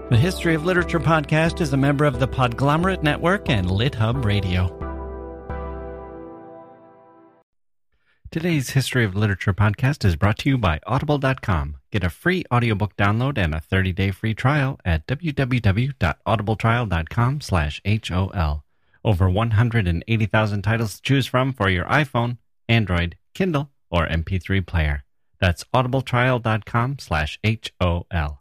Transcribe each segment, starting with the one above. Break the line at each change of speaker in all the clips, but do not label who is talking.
The History of Literature podcast is a member of the Podglomerate Network and LitHub Radio. Today's History of Literature podcast is brought to you by Audible.com. Get a free audiobook download and a 30-day free trial at www.audibletrial.com/HOL. Over 180,000 titles to choose from for your iPhone, Android, Kindle, or MP3 player. That's audibletrial.com/HOL.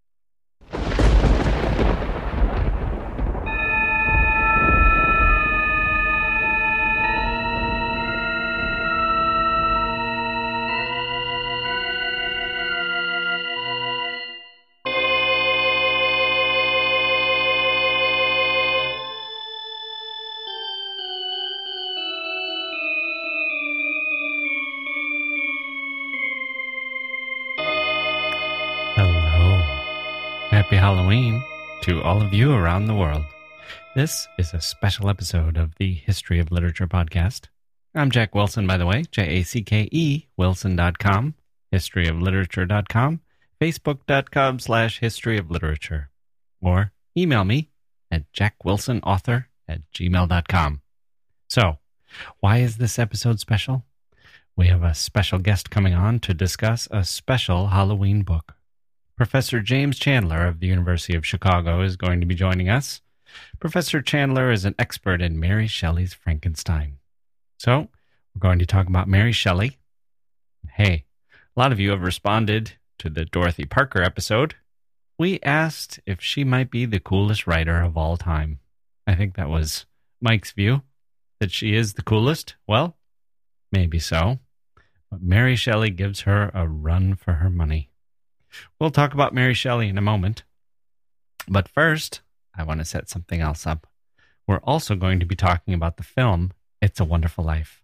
Happy Halloween to all of you around the world. This is a special episode of the History of Literature podcast. I'm Jack Wilson, by the way, JACKE, Wilson.com, historyofliterature.com, facebook.com/historyofliterature, or email me at jackwilsonauthor@gmail.com. So, why is this episode special? We have a special guest coming on to discuss a special Halloween book. Professor James Chandler of the University of Chicago is going to be joining us. Professor Chandler is an expert in Mary Shelley's Frankenstein. So, we're going to talk about Mary Shelley. Hey, a lot of you have responded to the Dorothy Parker episode. We asked if she might be the coolest writer of all time. I think that was Mike's view, that she is the coolest. Well, maybe so. But Mary Shelley gives her a run for her money. We'll talk about Mary Shelley in a moment. But first, I want to set something else up. We're also going to be talking about the film, It's a Wonderful Life.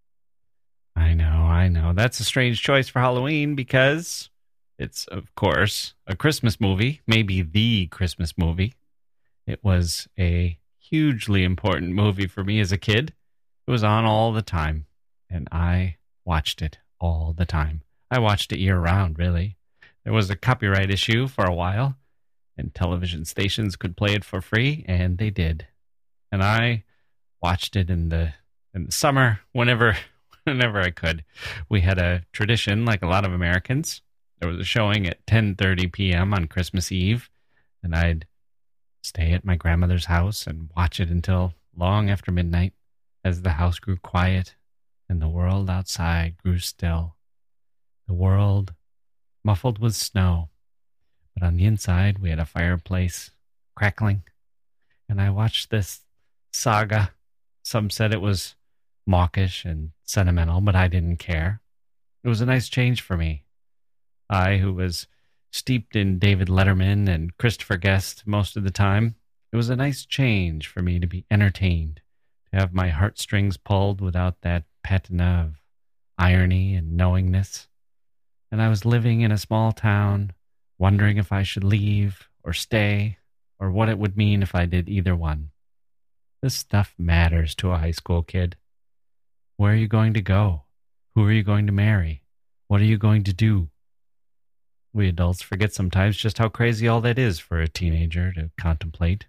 I know. That's a strange choice for Halloween because it's, of course, a Christmas movie, maybe the Christmas movie. It was a hugely important movie for me as a kid. It was on all the time, and I watched it all the time. I watched it year-round, really. There was a copyright issue for a while, and television stations could play it for free, and they did. And I watched it in the summer, whenever I could. We had a tradition, like a lot of Americans. There was a showing at 10:30 p.m. on Christmas Eve, and I'd stay at my grandmother's house and watch it until long after midnight, as the house grew quiet and the world outside grew still. The world muffled with snow, but on the inside we had a fireplace crackling, and I watched this saga. Some said it was mawkish and sentimental, but I didn't care. It was a nice change for me. I, who was steeped in David Letterman and Christopher Guest most of the time, it was a nice change for me to be entertained, to have my heartstrings pulled without that patina of irony and knowingness. And I was living in a small town, wondering if I should leave or stay, or what it would mean if I did either one. This stuff matters to a high school kid. Where are you going to go? Who are you going to marry? What are you going to do? We adults forget sometimes just how crazy all that is for a teenager to contemplate.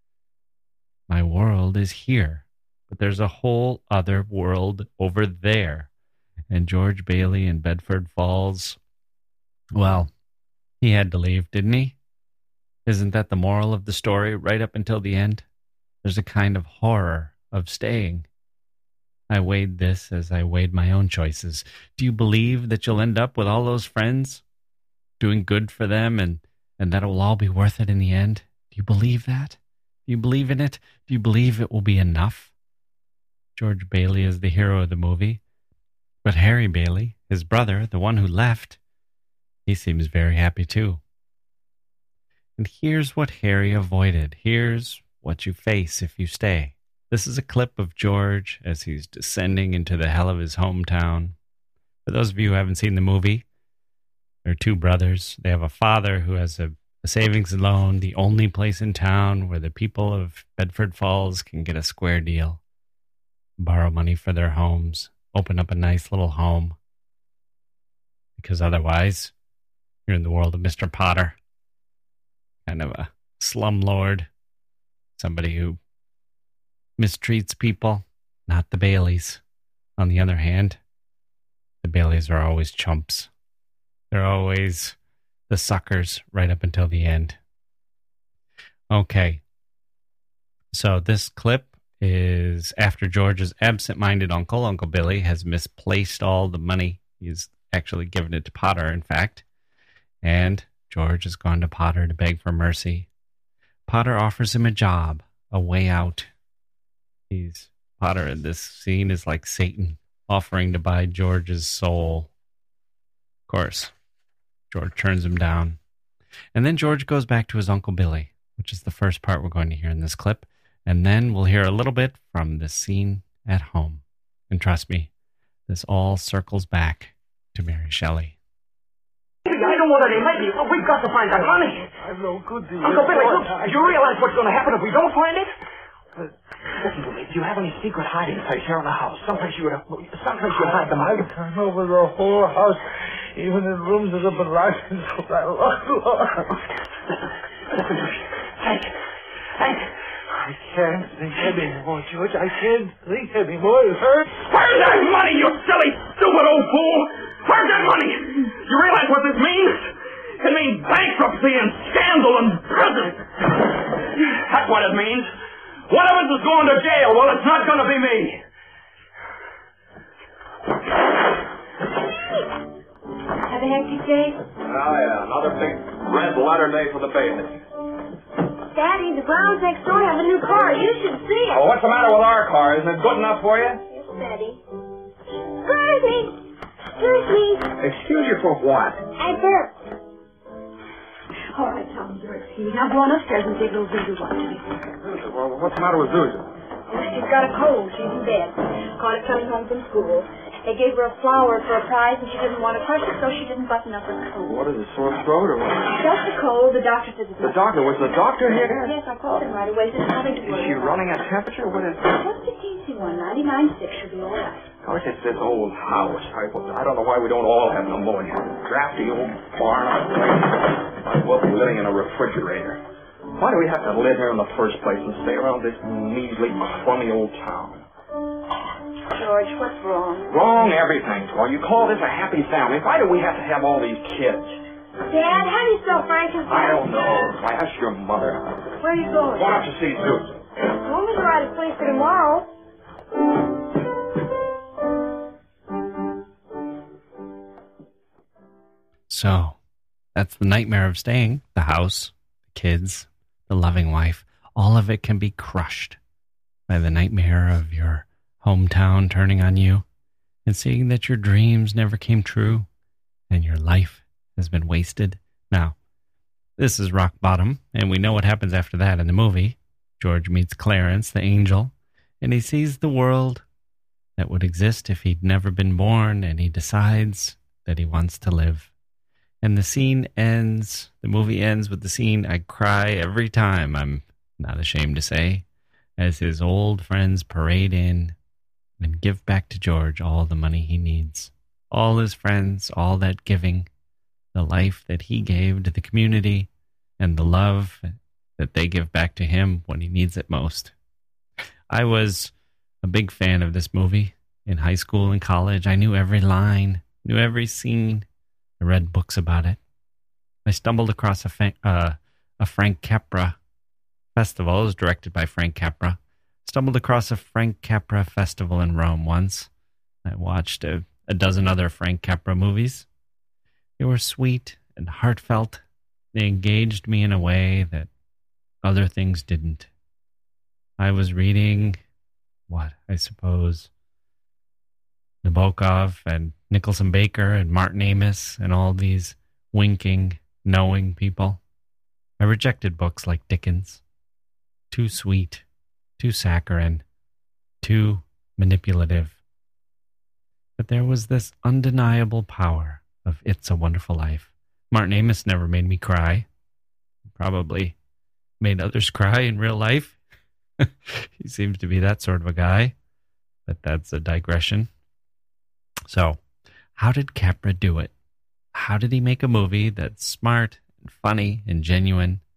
My world is here, but there's a whole other world over there. And George Bailey in Bedford Falls, well, he had to leave, didn't he? Isn't that the moral of the story right up until the end? There's a kind of horror of staying. I weighed this as I weighed my own choices. Do you believe that you'll end up with all those friends, doing good for them, and that it will all be worth it in the end? Do you believe that? Do you believe in it? Do you believe it will be enough? George Bailey is the hero of the movie. But Harry Bailey, his brother, the one who left, he seems very happy too. And here's what Harry avoided. Here's what you face if you stay. This is a clip of George as he's descending into the hell of his hometown. For those of you who haven't seen the movie, there are two brothers. They have a father who has a savings and loan, the only place in town where the people of Bedford Falls can get a square deal, borrow money for their homes, open up a nice little home. Because otherwise, you're in the world of Mr. Potter. Kind of a slumlord, somebody who mistreats people, not the Baileys. On the other hand, the Baileys are always chumps. They're always the suckers right up until the end. Okay. So this clip is after George's absent-minded uncle, Uncle Billy, has misplaced all the money. He's actually given it to Potter, in fact. And George has gone to Potter to beg for mercy. Potter offers him a job, a way out. Potter in this scene is like Satan offering to buy George's soul. Of course, George turns him down. And then George goes back to his Uncle Billy, which is the first part we're going to hear in this clip. And then we'll hear a little bit from the scene at home. And trust me, this all circles back to Mary Shelley.
I don't want any lady. We've got to find that money.
I'm no good to you.
Uncle Billy, look, do you realize what's going to happen if we don't find it? Listen to me. Do you have any secret hiding place here in the house? Someplace you would hide the money.
I've gone over the whole house, even in rooms that have been locked since I locked the door.
Listen to me. Hank.
I can't think anymore, George. I can't think anymore. It hurts.
Where's that money, you silly, stupid old fool? Where's that money? You realize what this means? It means bankruptcy and scandal and prison. That's what it means. One of us is going to jail. Well, it's not going to be me.
Have a hectic day?
Oh, yeah. Another big red letter day for the Bailey.
Daddy, the Browns next door have a new car. You should see it.
Oh, what's the matter with our car? Isn't it good enough for you?
Yes, Daddy. Excuse me.
Excuse you for what?
I burped. All right, Tom, you're excused. Now go on upstairs and take little Zuzu watch me.
Well, what's the matter with Zuzu?
Oh, she's got a cold. She's in bed. Caught it coming home from school. They gave her a flower for a prize, and she didn't want to crush it, so she didn't button up her coat.
What is it, sore throat or what?
Just a cold. The doctor says it's
The doctor? Was the doctor here?
Yes, I called him right away. Said nothing to
Is
worry
she
about.
running a temperature? What is it?
Just a teensy one. 99.6 should be all right.
Oh, it's this old house. I don't know why we don't all have pneumonia. Drafty old barn. Might as well be living in a refrigerator. Why do we have to live here in the first place and stay around this measly, crummy old town?
George, what's wrong?
Wrong everything. Well, you call this a happy family. Why do we have to have all these kids?
Dad, how do you spell Frankenstein?
I don't know. I asked your mother.
Where are you going?
Going up to see Zeus.
Home is right at place for tomorrow.
So, that's the nightmare of staying. The house, the kids, the loving wife. All of it can be crushed by the nightmare of your hometown turning on you and seeing that your dreams never came true and your life has been wasted. Now, this is rock bottom, and we know what happens after that in the movie. George meets Clarence, the angel, and he sees the world that would exist if he'd never been born, and he decides that he wants to live. And the movie ends with the scene I cry every time, I'm not ashamed to say, as his old friends parade in and give back to George all the money he needs. All his friends, all that giving, the life that he gave to the community, and the love that they give back to him when he needs it most. I was a big fan of this movie in high school and college. I knew every line, knew every scene. I read books about it. I stumbled across a Frank Capra festival. It was directed by Frank Capra. Stumbled across a Frank Capra festival in Rome once. I watched a dozen other Frank Capra movies. They were sweet and heartfelt. They engaged me in a way that other things didn't. I was reading, Nabokov and Nicholson Baker and Martin Amis and all these winking, knowing people. I rejected books like Dickens. Too sweet, too saccharine, too manipulative. But there was this undeniable power of It's a Wonderful Life. Martin Amis never made me cry. Probably made others cry in real life. He seems to be that sort of a guy, but that's a digression. So, how did Capra do it? How did he make a movie that's smart and funny and genuine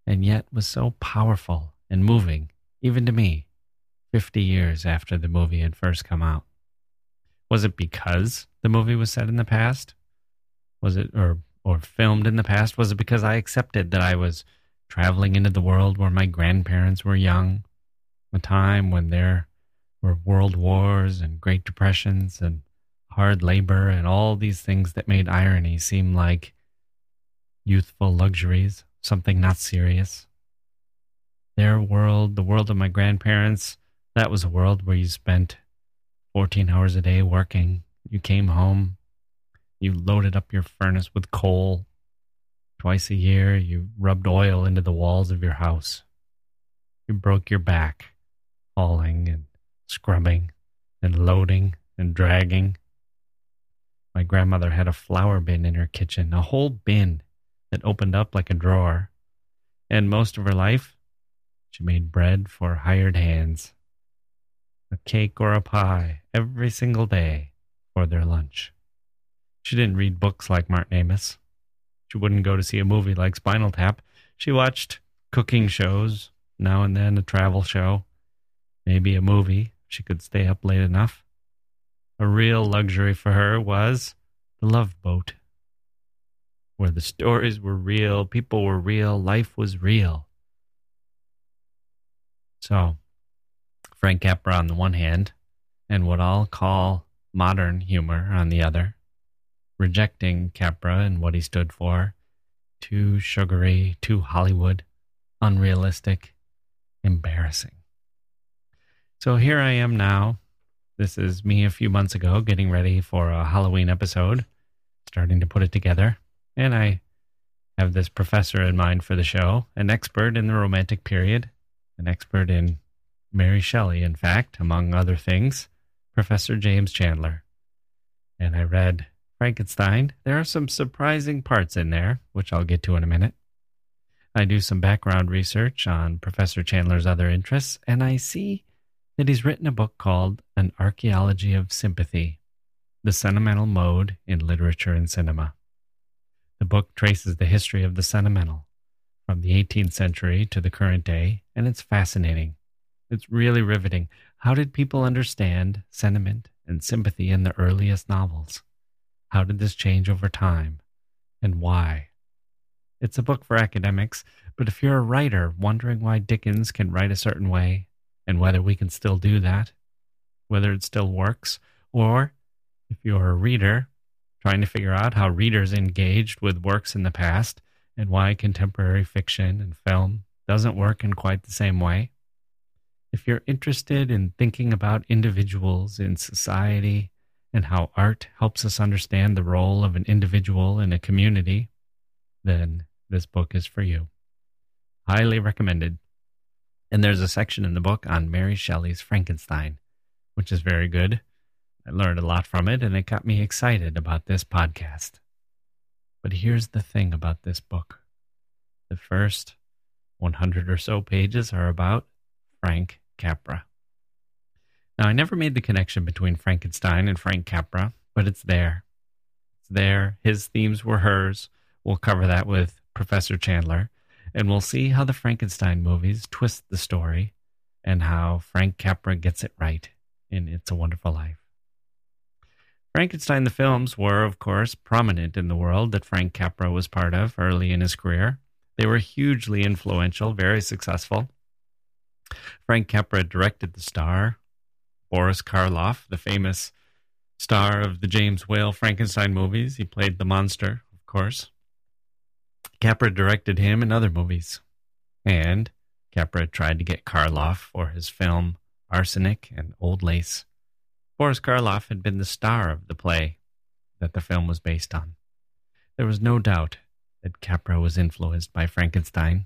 and yet was so powerful and moving, even to me, 50 years after the movie had first come out. Was it because the movie was set in the past? Was it, or filmed in the past? Was it because I accepted that I was traveling into the world where my grandparents were young, a time when there were world wars and Great Depressions and hard labor and all these things that made irony seem like youthful luxuries, something not serious? Their world, the world of my grandparents, that was a world where you spent 14 hours a day working. You came home, you loaded up your furnace with coal. Twice a year, you rubbed oil into the walls of your house. You broke your back, hauling and scrubbing and loading and dragging. My grandmother had a flour bin in her kitchen, a whole bin that opened up like a drawer. And most of her life, she made bread for hired hands. A cake or a pie every single day for their lunch. She didn't read books like Martin Amis. She wouldn't go to see a movie like Spinal Tap. She watched cooking shows, now and then a travel show, maybe a movie. She could stay up late enough. A real luxury for her was the Love Boat, where the stories were real, people were real, life was real. So, Frank Capra on the one hand, and what I'll call modern humor on the other, rejecting Capra and what he stood for. Too sugary, too Hollywood, unrealistic, embarrassing. So here I am now. This is me a few months ago getting ready for a Halloween episode, starting to put it together. And I have this professor in mind for the show, an expert in the Romantic period, an expert in Mary Shelley, in fact, among other things, Professor James Chandler. And I read Frankenstein. There are some surprising parts in there, which I'll get to in a minute. I do some background research on Professor Chandler's other interests, and I see that he's written a book called An Archaeology of Sympathy, The Sentimental Mode in Literature and Cinema. The book traces the history of the sentimental from the 18th century to the current day, and it's fascinating. It's really riveting. How did people understand sentiment and sympathy in the earliest novels? How did this change over time, and why? It's a book for academics, but if you're a writer wondering why Dickens can write a certain way, and whether we can still do that, whether it still works, or if you're a reader trying to figure out how readers engaged with works in the past, and why contemporary fiction and film doesn't work in quite the same way, if you're interested in thinking about individuals in society and how art helps us understand the role of an individual in a community, then this book is for you. Highly recommended. And there's a section in the book on Mary Shelley's Frankenstein, which is very good. I learned a lot from it, and it got me excited about this podcast. But here's the thing about this book. The first 100 or so pages are about Frank Capra. Now, I never made the connection between Frankenstein and Frank Capra, but it's there. It's there. His themes were hers. We'll cover that with Professor Chandler, and we'll see how the Frankenstein movies twist the story and how Frank Capra gets it right in It's a Wonderful Life. Frankenstein the films were, of course, prominent in the world that Frank Capra was part of early in his career. They were hugely influential, very successful. Frank Capra directed the star, Boris Karloff, the famous star of the James Whale Frankenstein movies. He played the monster, of course. Capra directed him in other movies. And Capra tried to get Karloff for his film Arsenic and Old Lace. Boris Karloff had been the star of the play that the film was based on. There was no doubt that Capra was influenced by Frankenstein.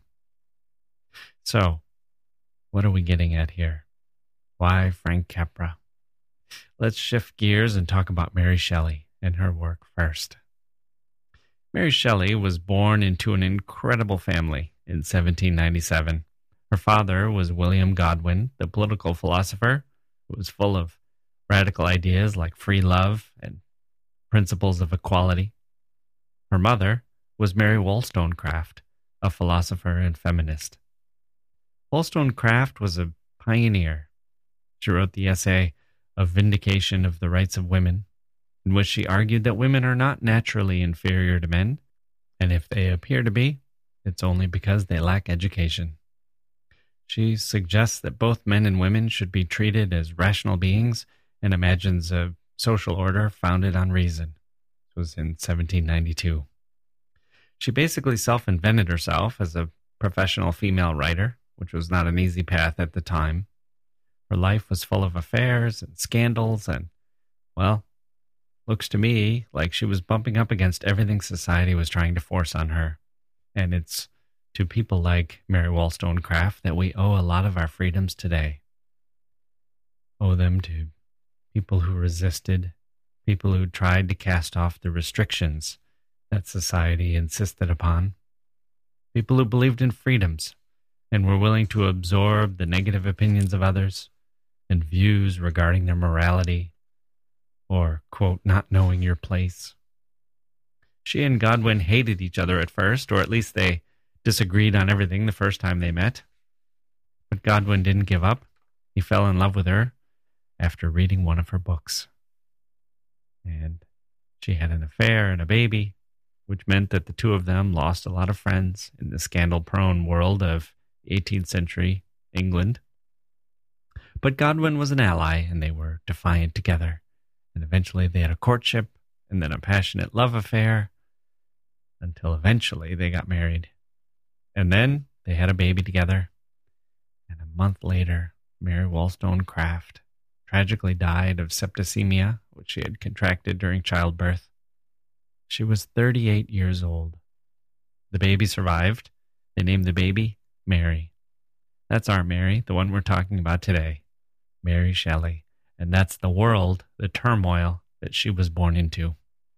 So, what are we getting at here? Why Frank Capra? Let's shift gears and talk about Mary Shelley and her work first. Mary Shelley was born into an incredible family in 1797. Her father was William Godwin, the political philosopher who was full of radical ideas like free love and principles of equality. Her mother was Mary Wollstonecraft, a philosopher and feminist. Wollstonecraft was a pioneer. She wrote the essay A Vindication of the Rights of Women, in which she argued that women are not naturally inferior to men, and if they appear to be, it's only because they lack education. She suggests that both men and women should be treated as rational beings and imagines a social order founded on reason. This was in 1792. She basically self-invented herself as a professional female writer, which was not an easy path at the time. Her life was full of affairs and scandals and, well, looks to me like she was bumping up against everything society was trying to force on her. And it's to people like Mary Wollstonecraft that we owe a lot of our freedoms today. Owe them to people who resisted, people who tried to cast off the restrictions that society insisted upon, people who believed in freedoms and were willing to absorb the negative opinions of others and views regarding their morality or, quote, not knowing your place. She and Godwin hated each other at first, or at least they disagreed on everything the first time they met. But Godwin didn't give up. He fell in love with her after reading one of her books. And she had an affair and a baby, which meant that the two of them lost a lot of friends in the scandal-prone world of 18th century England. But Godwin was an ally, and they were defiant together. And eventually they had a courtship, and then a passionate love affair, until eventually they got married. And then they had a baby together. And a month later, Mary Wollstonecraft tragically died of septicemia, which she had contracted during childbirth. She was 38 years old. The baby survived. They named the baby Mary. That's our Mary, the one we're talking about today, Mary Shelley. And that's the world, the turmoil that she was born into.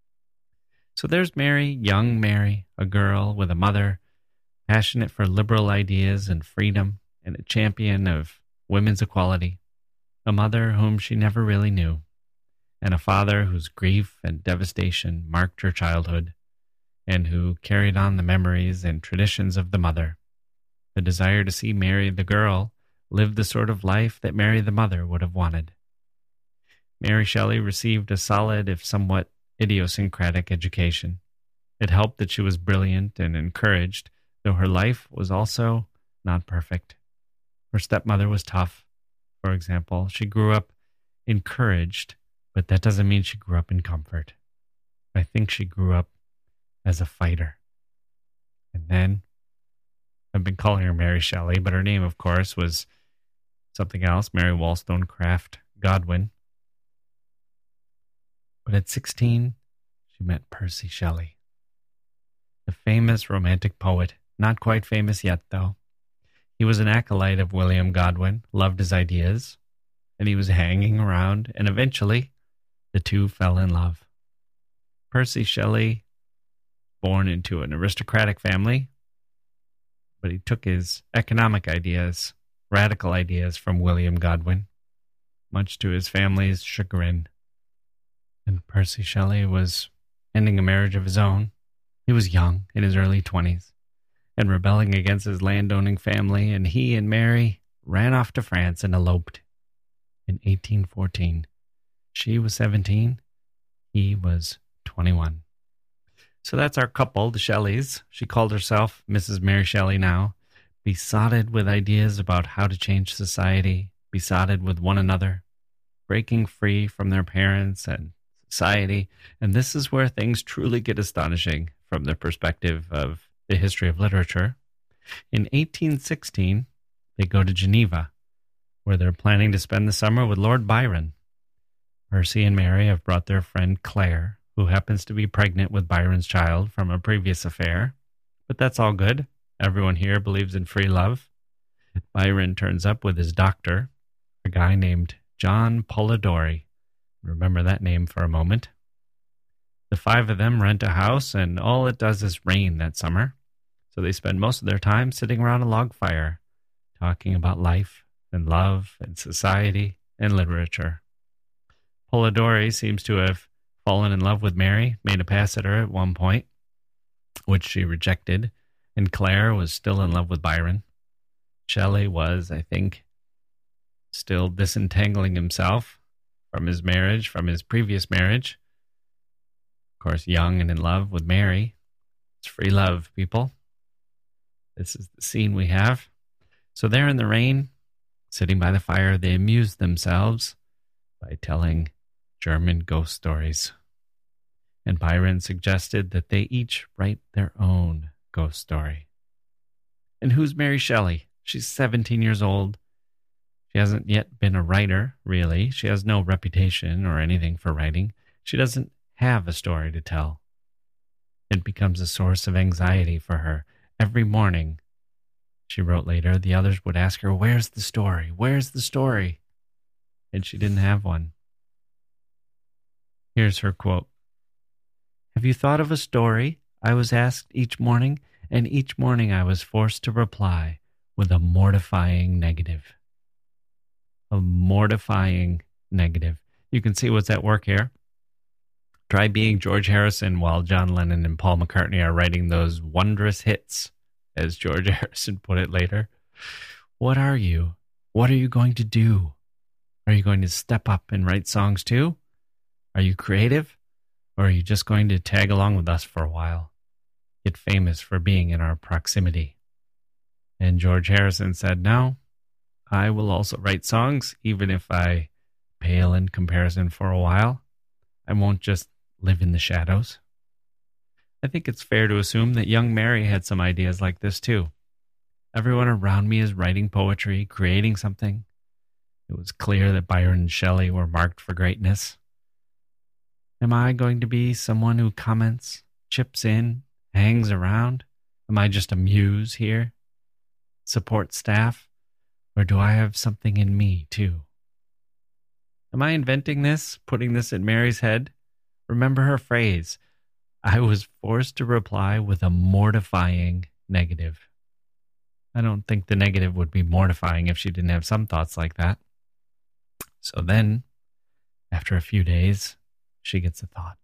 So there's Mary, young Mary, a girl with a mother, passionate for liberal ideas and freedom, and a champion of women's equality. A mother whom she never really knew, and a father whose grief and devastation marked her childhood, and who carried on the memories and traditions of the mother. The desire to see Mary the girl live the sort of life that Mary the mother would have wanted. Mary Shelley received a solid, if somewhat idiosyncratic, education. It helped that she was brilliant and encouraged, though her life was also not perfect. Her stepmother was tough. For example, she grew up encouraged, but that doesn't mean she grew up in comfort. I think she grew up as a fighter. And then, I've been calling her Mary Shelley, but her name, of course, was something else, Mary Wollstonecraft Godwin. But at 16, she met Percy Shelley, the famous romantic poet, not quite famous yet, though. He was an acolyte of William Godwin, loved his ideas, and he was hanging around, and eventually the two fell in love. Percy Shelley, born into an aristocratic family, but he took his economic ideas, radical ideas from William Godwin, much to his family's chagrin. And Percy Shelley was ending a marriage of his own. He was young, in his early 20s, and rebelling against his landowning family, and he and Mary ran off to France and eloped in 1814. She was 17, he was 21. So that's our couple, the Shelleys. She called herself Mrs. Mary Shelley now, besotted with ideas about how to change society, besotted with one another, breaking free from their parents and society. And this is where things truly get astonishing from the perspective of the history of literature. In 1816, they go to Geneva, where they're planning to spend the summer with Lord Byron. Percy and Mary have brought their friend Claire, who happens to be pregnant with Byron's child from a previous affair. But that's all good. Everyone here believes in free love. Byron turns up with his doctor, a guy named John Polidori. Remember that name for a moment. The five of them rent a house, and all it does is rain that summer. So they spend most of their time sitting around a log fire, talking about life and love and society and literature. Polidori seems to have fallen in love with Mary, made a pass at her at one point, which she rejected, And Claire was still in love with Byron. Shelley was, I think, still disentangling himself from his marriage, from his previous marriage. Of course, young and in love with Mary. It's free love, people. This is the scene we have. So they're in the rain, sitting by the fire. They amuse themselves by telling German ghost stories. And Byron suggested that they each write their own ghost story. And who's Mary Shelley? She's 17 years old. She hasn't yet been a writer, really. She has no reputation or anything for writing. She doesn't have a story to tell. It becomes a source of anxiety for her. Every morning, she wrote later, the others would ask her, "Where's the story? Where's the story?" And she didn't have one. Here's her quote. "Have you thought of a story?" I was asked each morning, and each morning I was forced to reply with a mortifying negative. A mortifying negative. You can see what's at work here. Try being George Harrison while John Lennon and Paul McCartney are writing those wondrous hits, as George Harrison put it later. What are you? What are you going to do? Are you going to step up and write songs too? Are you creative? Or are you just going to tag along with us for a while? Get famous for being in our proximity. And George Harrison said, no, I will also write songs, even if I pale in comparison for a while. I won't just live in the shadows. I think it's fair to assume that young Mary had some ideas like this too. Everyone around me is writing poetry, creating something. It was clear that Byron and Shelley were marked for greatness. Am I going to be someone who comments, chips in, hangs around? Am I just a muse here? Support staff? Or do I have something in me too? Am I inventing this, putting this in Mary's head? Remember her phrase, I was forced to reply with a mortifying negative. I don't think the negative would be mortifying if she didn't have some thoughts like that. So then, after a few days, she gets a thought.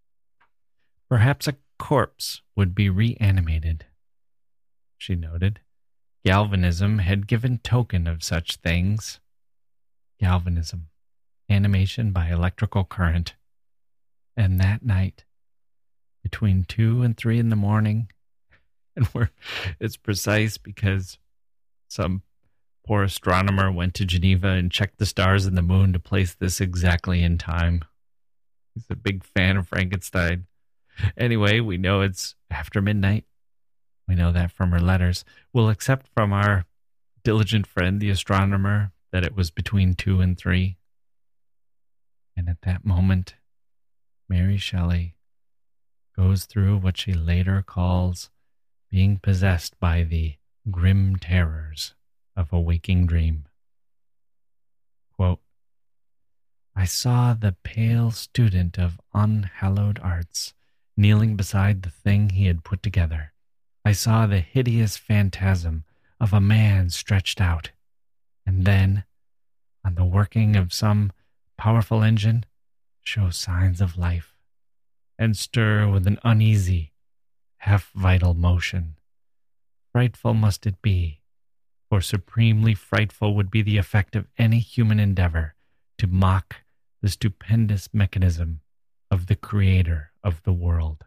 Perhaps a corpse would be reanimated. She noted. Galvanism had given token of such things. Galvanism. Animation by electrical current. And that night, between 2 and 3 in the morning, and it's precise because some poor astronomer went to Geneva and checked the stars and the moon to place this exactly in time. He's a big fan of Frankenstein. Anyway, we know it's after midnight. We know that from her letters. We'll accept from our diligent friend, the astronomer, that it was between 2 and 3. And at that moment, Mary Shelley goes through what she later calls being possessed by the grim terrors of a waking dream. Quote, I saw the pale student of unhallowed arts kneeling beside the thing he had put together. I saw the hideous phantasm of a man stretched out, and then, on the working of some powerful engine, show signs of life, and stir with an uneasy, half-vital motion. Frightful must it be, for supremely frightful would be the effect of any human endeavor to mock the stupendous mechanism of the creator of the world.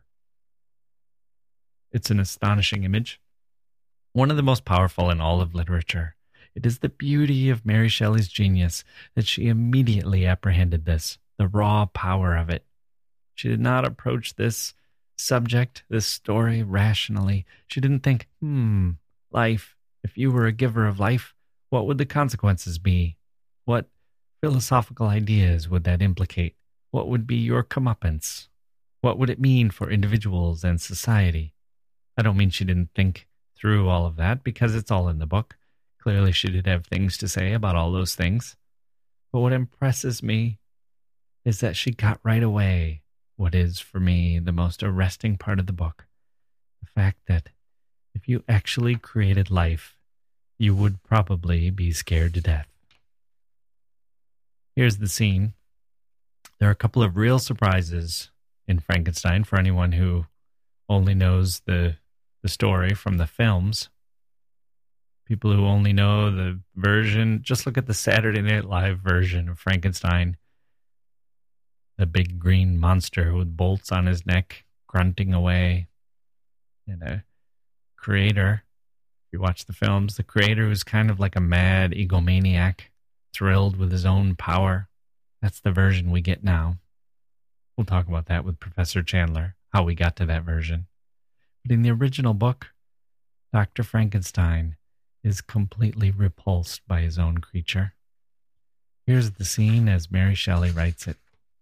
It's an astonishing image, one of the most powerful in all of literature. It is the beauty of Mary Shelley's genius that she immediately apprehended this, the raw power of it. She did not approach this subject, this story, rationally. She didn't think, life, if you were a giver of life, what would the consequences be? What philosophical ideas would that implicate? What would be your comeuppance? What would it mean for individuals and society? I don't mean she didn't think through all of that, because it's all in the book. Clearly she did have things to say about all those things. But what impresses me is that she got right away what is, for me, the most arresting part of the book. The fact that if you actually created life, you would probably be scared to death. Here's the scene. There are a couple of real surprises in Frankenstein for anyone who only knows the the story from the films. People who only know the version, just look at the Saturday Night Live version of Frankenstein. The big green monster with bolts on his neck, grunting away. And a creator, if you watch the films, the creator was kind of like a mad egomaniac, thrilled with his own power. That's the version we get now. We'll talk about that with Professor Chandler, how we got to that version. But in the original book, Dr. Frankenstein is completely repulsed by his own creature. Here's the scene as Mary Shelley writes it.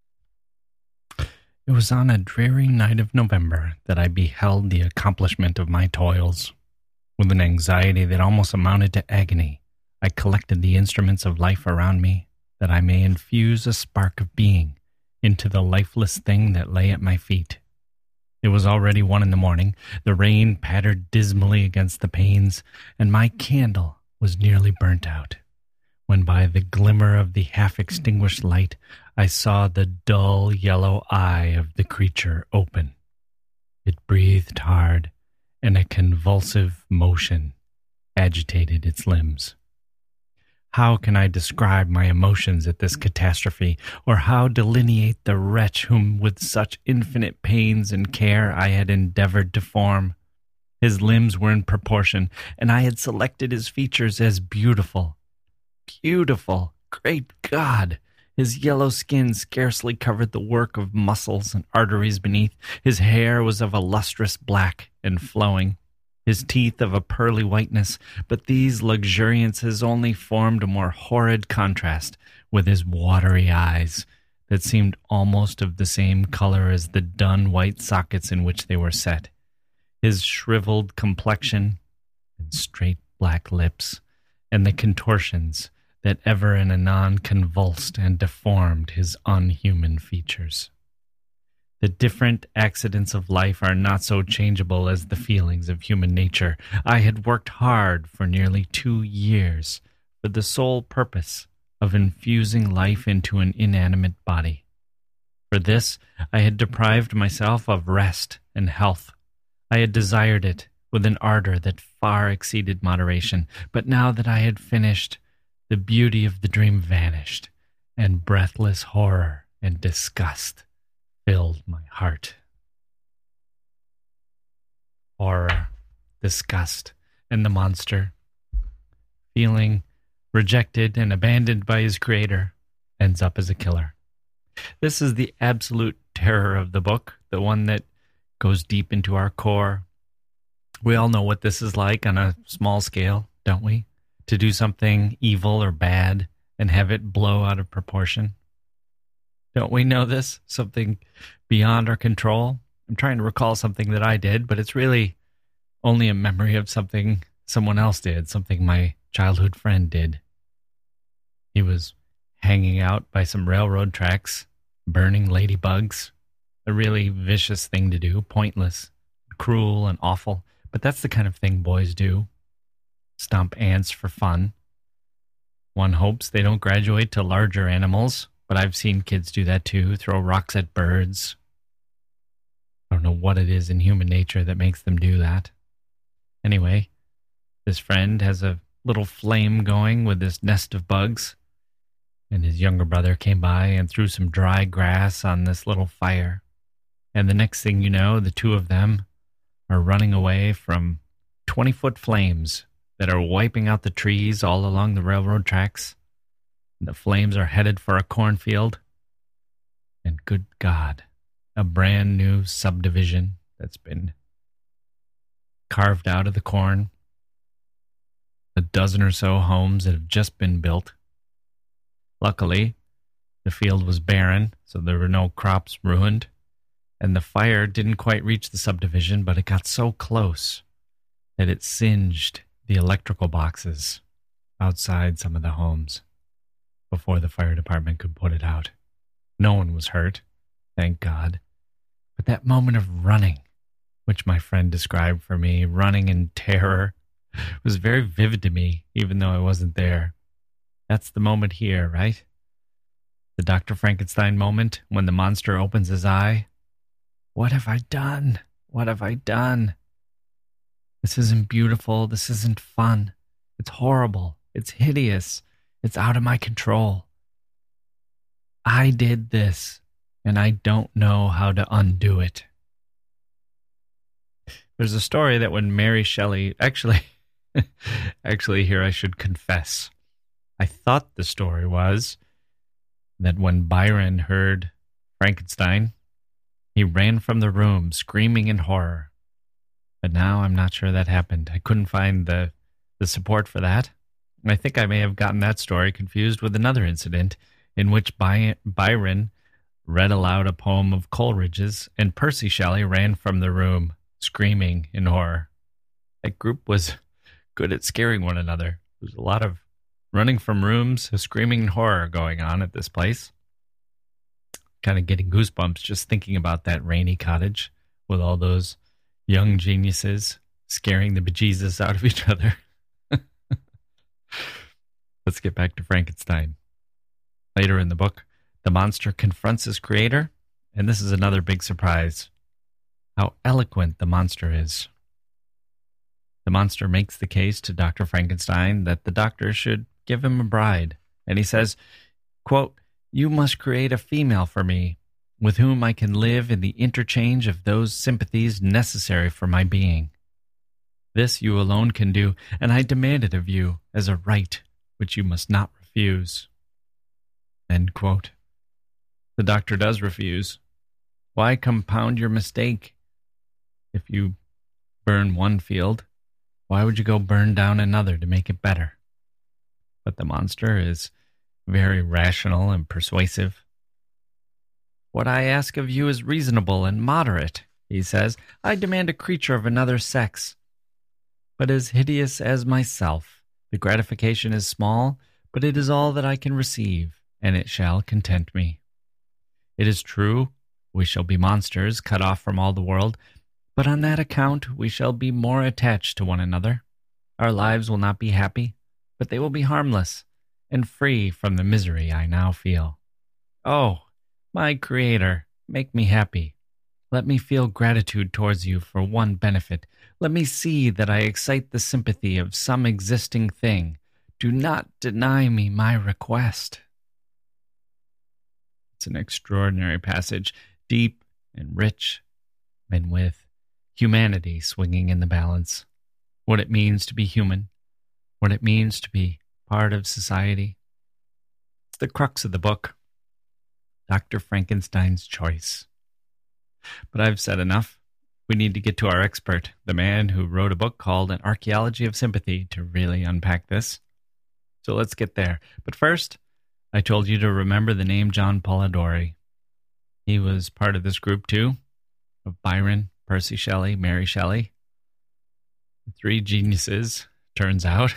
It was on a dreary night of November that I beheld the accomplishment of my toils. With an anxiety that almost amounted to agony, I collected the instruments of life around me, that I may infuse a spark of being into the lifeless thing that lay at my feet. It was already 1 a.m. The rain pattered dismally against the panes, and my candle was nearly burnt out, when by the glimmer of the half-extinguished light I saw the dull yellow eye of the creature open. It breathed hard, and a convulsive motion agitated its limbs. How can I describe my emotions at this catastrophe, or how delineate the wretch whom with such infinite pains and care I had endeavored to form? His limbs were in proportion, and I had selected his features as beautiful. Beautiful! Great God! His yellow skin scarcely covered the work of muscles and arteries beneath. His hair was of a lustrous black and flowing, his teeth of a pearly whiteness, but these luxuriances only formed a more horrid contrast with his watery eyes that seemed almost of the same color as the dun white sockets in which they were set. His shriveled complexion and straight black lips, and the contortions that ever and anon convulsed and deformed his unhuman features. The different accidents of life are not so changeable as the feelings of human nature. I had worked hard for nearly 2 years for the sole purpose of infusing life into an inanimate body. For this, I had deprived myself of rest and health. I had desired it with an ardor that far exceeded moderation, but now that I had finished, the beauty of the dream vanished, and breathless horror and disgust filled my heart. Horror, disgust, and the monster, feeling rejected and abandoned by his creator, ends up as a killer. This is the absolute terror of the book, the one that goes deep into our core. We all know what this is like on a small scale, don't we? To do something evil or bad and have it blow out of proportion. Don't we know this? Something beyond our control? I'm trying to recall something that I did, but it's really only a memory of something someone else did, something my childhood friend did. He was hanging out by some railroad tracks, burning ladybugs. A really vicious thing to do, pointless, cruel, and awful. But that's the kind of thing boys do. Stomp ants for fun. One hopes they don't graduate to larger animals, but I've seen kids do that too, throw rocks at birds. I don't know what it is in human nature that makes them do that. Anyway, this friend has a little flame going with this nest of bugs, and his younger brother came by and threw some dry grass on this little fire. And the next thing you know, the two of them are running away from 20-foot flames that are wiping out the trees all along the railroad tracks. The flames are headed for a cornfield. And good God, a brand new subdivision that's been carved out of the corn. A dozen or so homes that have just been built. Luckily, the field was barren, so there were no crops ruined. And the fire didn't quite reach the subdivision, but it got so close that it singed the electrical boxes outside some of the homes before the fire department could put it out. No one was hurt, thank God. But that moment of running, which my friend described for me, running in terror, was very vivid to me, even though I wasn't there. That's the moment here, right? The Dr. Frankenstein moment when the monster opens his eye. What have I done? What have I done? This isn't beautiful. This isn't fun. It's horrible. It's hideous. It's out of my control. I did this, and I don't know how to undo it. There's a story that when Mary Shelley, actually here I should confess. I thought the story was that when Byron heard Frankenstein, he ran from the room screaming in horror. But now I'm not sure that happened. I couldn't find the support for that. I think I may have gotten that story confused with another incident in which Byron read aloud a poem of Coleridge's and Percy Shelley ran from the room screaming in horror. That group was good at scaring one another. There's a lot of running from rooms, screaming in horror going on at this place. Kind of getting goosebumps just thinking about that rainy cottage with all those young geniuses scaring the bejesus out of each other. Let's get back to Frankenstein. Later in the book, the monster confronts his creator, and this is another big surprise. How eloquent the monster is. The monster makes the case to Dr. Frankenstein that the doctor should give him a bride, and he says, quote, "You must create a female for me, with whom I can live in the interchange of those sympathies necessary for my being. This you alone can do, and I demand it of you as a right which you must not refuse." End quote. The doctor does refuse. Why compound your mistake? If you burn one field, why would you go burn down another to make it better? But the monster is very rational and persuasive. "What I ask of you is reasonable and moderate," he says. "I demand a creature of another sex, but as hideous as myself. The gratification is small, but it is all that I can receive, and it shall content me. It is true, we shall be monsters, cut off from all the world, but on that account we shall be more attached to one another. Our lives will not be happy, but they will be harmless, and free from the misery I now feel. Oh, my Creator, make me happy. Let me feel gratitude towards you for one benefit. Let me see that I excite the sympathy of some existing thing. Do not deny me my request." It's an extraordinary passage, deep and rich, and with humanity swinging in the balance. What it means to be human, what it means to be part of society. It's the crux of the book, Dr. Frankenstein's choice. But I've said enough. We need to get to our expert, the man who wrote a book called An Archaeology of Sympathy, to really unpack this. So let's get there. But first, I told you to remember the name John Polidori. He was part of this group too, of Byron, Percy Shelley, Mary Shelley. The three geniuses, turns out.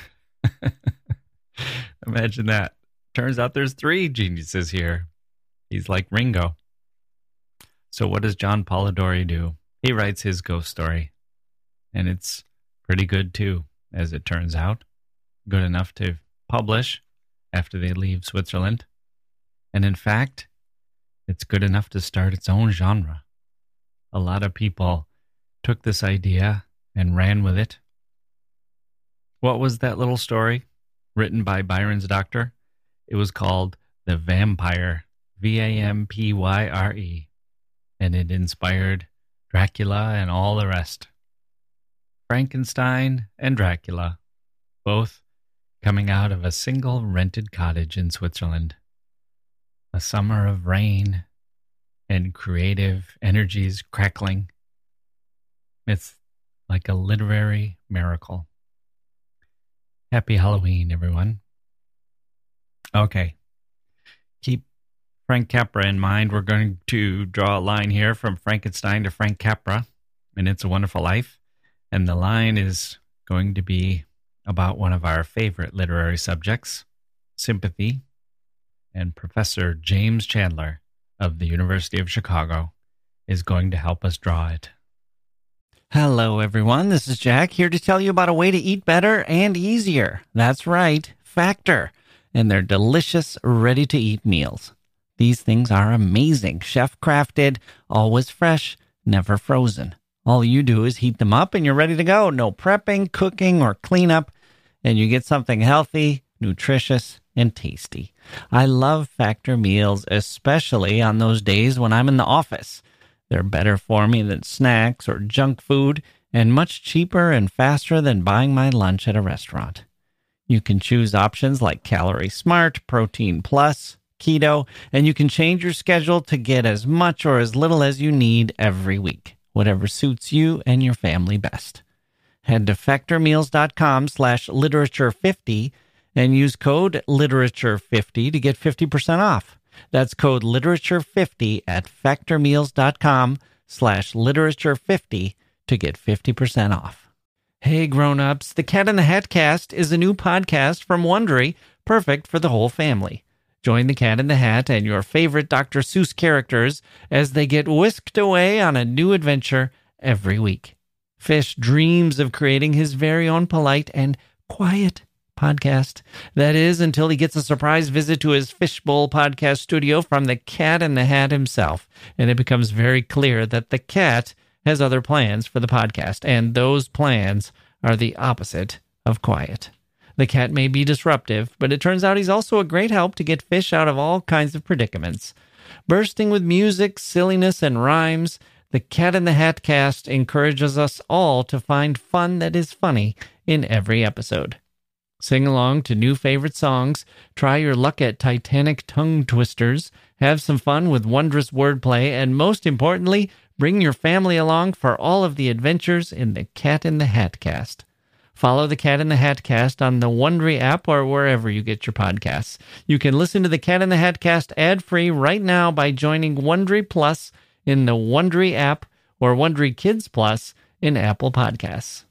Imagine that. Turns out there's three geniuses here. He's like Ringo. So what does John Polidori do? He writes his ghost story. And it's pretty good too, as it turns out. Good enough to publish after they leave Switzerland. And in fact, it's good enough to start its own genre. A lot of people took this idea and ran with it. What was that little story written by Byron's doctor? It was called The Vampire, Vampyre, and it inspired Dracula and all the rest. Frankenstein and Dracula, both coming out of a single rented cottage in Switzerland. A summer of rain and creative energies crackling. It's like a literary miracle. Happy Halloween, everyone. Okay. Keep Frank Capra in mind. We're going to draw a line here from Frankenstein to Frank Capra in It's a Wonderful Life. And the line is going to be about one of our favorite literary subjects, sympathy. And Professor James Chandler of the University of Chicago is going to help us draw it.
Hello, everyone. This is Jack here to tell you about a way to eat better and easier. That's right, Factor, and their delicious, ready-to-eat meals. These things are amazing, chef-crafted, always fresh, never frozen. All you do is heat them up and you're ready to go. No prepping, cooking, or cleanup. And you get something healthy, nutritious, and tasty. I love Factor meals, especially on those days when I'm in the office. They're better for me than snacks or junk food, and much cheaper and faster than buying my lunch at a restaurant. You can choose options like Calorie Smart, Protein Plus, Keto, and you can change your schedule to get as much or as little as you need every week, whatever suits you and your family best. Head to factormeals.com/literature50 and use code literature50 to get 50% off. That's code literature50 at factormeals.com/literature50 to get 50% off. Hey grown-ups, the Cat in the Hat Cast is a new podcast from Wondery, perfect for the whole family. Join the Cat in the Hat and your favorite Dr. Seuss characters as they get whisked away on a new adventure every week. Fish dreams of creating his very own polite and quiet podcast. That is, until he gets a surprise visit to his Fishbowl podcast studio from the Cat in the Hat himself, and it becomes very clear that the cat has other plans for the podcast, and those plans are the opposite of quiet. The cat may be disruptive, but it turns out he's also a great help to get Fish out of all kinds of predicaments. Bursting with music, silliness, and rhymes, the Cat in the Hat Cast encourages us all to find fun that is funny in every episode. Sing along to new favorite songs, try your luck at Titanic tongue twisters, have some fun with wondrous wordplay, and most importantly, bring your family along for all of the adventures in the Cat in the Hat Cast. Follow the Cat in the Hat Cast on the Wondery app or wherever you get your podcasts. You can listen to the Cat in the Hat Cast ad-free right now by joining Wondery Plus in the Wondery app or Wondery Kids Plus in Apple Podcasts.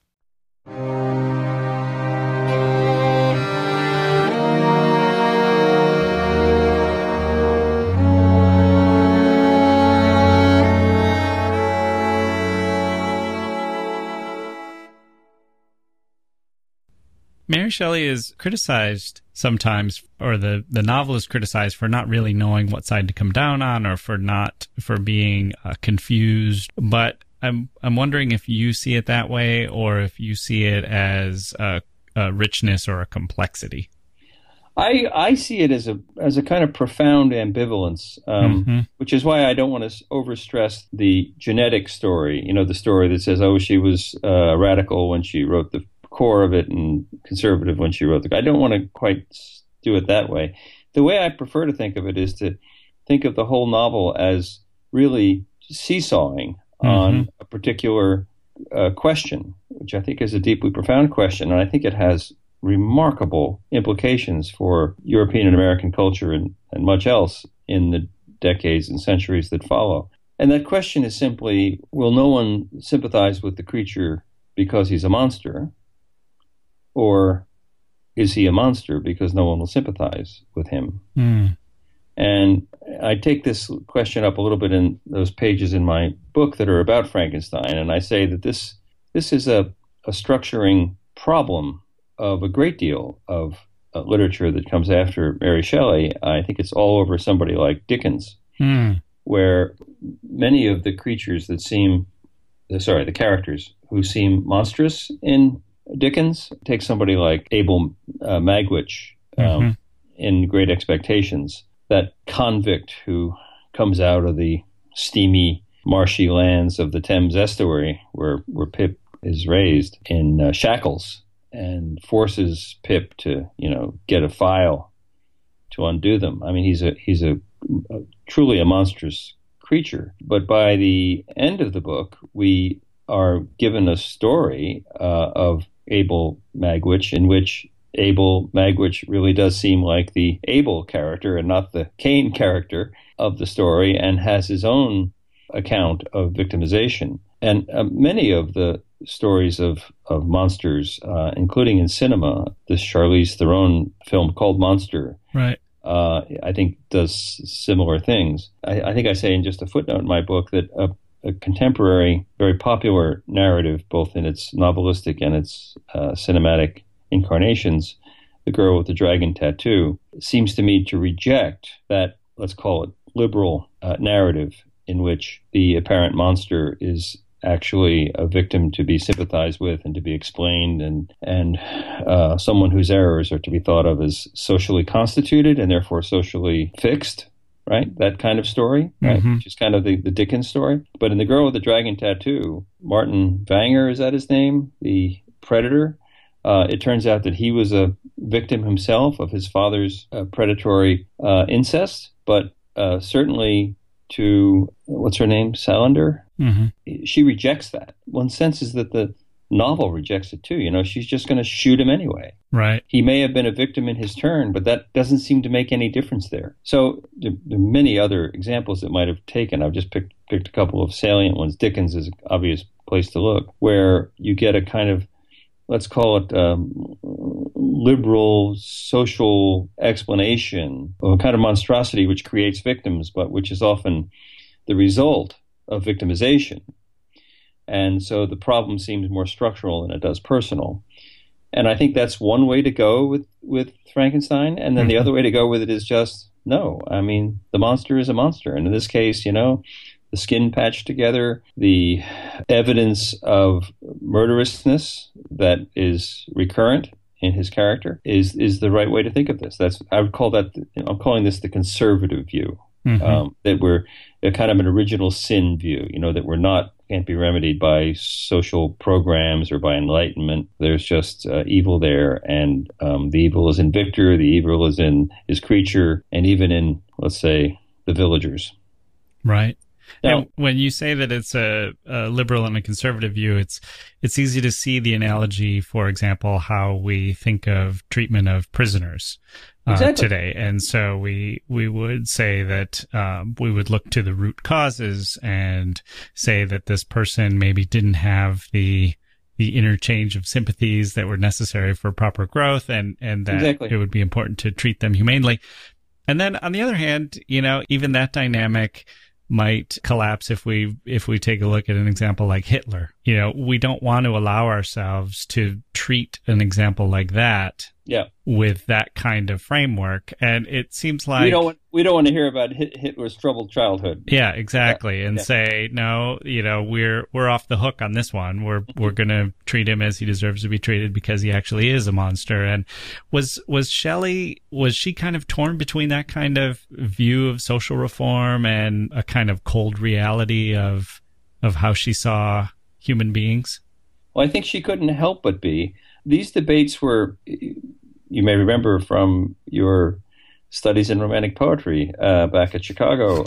Mary Shelley is criticized sometimes, or the novel is criticized for not really knowing what side to come down on, or for being confused. But I'm wondering if you see it that way, or if you see it as a richness or a complexity.
I see it as a kind of profound ambivalence, which is why I don't want to overstress the genetic story. You know, the story that says, oh, she was radical when she wrote the core of it and conservative when she wrote the... I don't want to quite do it that way. The way I prefer to think of it is to think of the whole novel as really seesawing on a particular question, which I think is a deeply profound question, and I think it has remarkable implications for European and American culture and much else in the decades and centuries that follow. And that question is simply, will no one sympathize with the creature because he's a monster? Or is he a monster because no one will sympathize with him? And I take this question up a little bit in those pages in my book that are about Frankenstein, and I say that this is a structuring problem of a great deal of literature that comes after Mary Shelley. I think it's all over somebody like Dickens, where many of the the characters who seem monstrous in Dickens, take somebody like Abel Magwitch in Great Expectations, that convict who comes out of the steamy, marshy lands of the Thames estuary where Pip is raised in shackles and forces Pip to, get a file to undo them. I mean, he's a truly a monstrous creature. But by the end of the book, we are given a story of Abel Magwitch, in which Abel Magwitch really does seem like the Abel character and not the Cain character of the story, and has his own account of victimization. And many of the stories of monsters, including in cinema, this Charlize Theron film called Monster, right? I think does similar things. I think I say in just a footnote in my book that a contemporary, very popular narrative, both in its novelistic and its cinematic incarnations, The Girl with the Dragon Tattoo, seems to me to reject that, let's call it, liberal narrative in which the apparent monster is actually a victim to be sympathized with and to be explained, and someone whose errors are to be thought of as socially constituted and therefore socially fixed, right? That kind of story, right? Which is kind of the Dickens story. But in The Girl with the Dragon Tattoo, Martin Vanger, is that his name? The predator. It turns out that he was a victim himself of his father's predatory incest, but certainly to, what's her name, Salander? She rejects that. One senses that the novel rejects it too. You know, she's just going to shoot him anyway.
Right.
He may have been a victim in his turn, but that doesn't seem to make any difference there. So there are many other examples that might have taken. I've just picked a couple of salient ones. Dickens is an obvious place to look, where you get a kind of, let's call it liberal social explanation of a kind of monstrosity which creates victims, but which is often the result of victimization. And so the problem seems more structural than it does personal. And I think that's one way to go with Frankenstein. And then the other way to go with it is just, no, I mean, the monster is a monster. And in this case, you know, the skin patched together, the evidence of murderousness that is recurrent in his character is the right way to think of this. I would call that, I'm calling this the conservative view, that we're a kind of an original sin view, you know, that can't be remedied by social programs or by enlightenment. There's just evil there, and the evil is in Victor, the evil is in his creature, and even in, let's say, the villagers.
Right.
Now,
and when you say that it's a liberal and a conservative view, it's easy to see the analogy, for example, how we think of treatment of prisoners today. And so we would say that we would look to the root causes and say that this person maybe didn't have the interchange of sympathies that were necessary for proper growth, and that it would be important to treat them humanely. And then on the other hand, you know, even that dynamic might collapse if we take a look at an example like Hitler. You know, we don't want to allow ourselves to treat an example like that with that kind of framework. And it seems like
we don't want to hear about Hitler's troubled childhood.
Yeah, exactly. And say, no, you know, we're off the hook on this one. We're going to treat him as he deserves to be treated because he actually is a monster. And was Shelley, was she kind of torn between that kind of view of social reform and a kind of cold reality of how she saw human beings?
Well, I think she couldn't help but be. These debates were, you may remember from your studies in romantic poetry back at Chicago,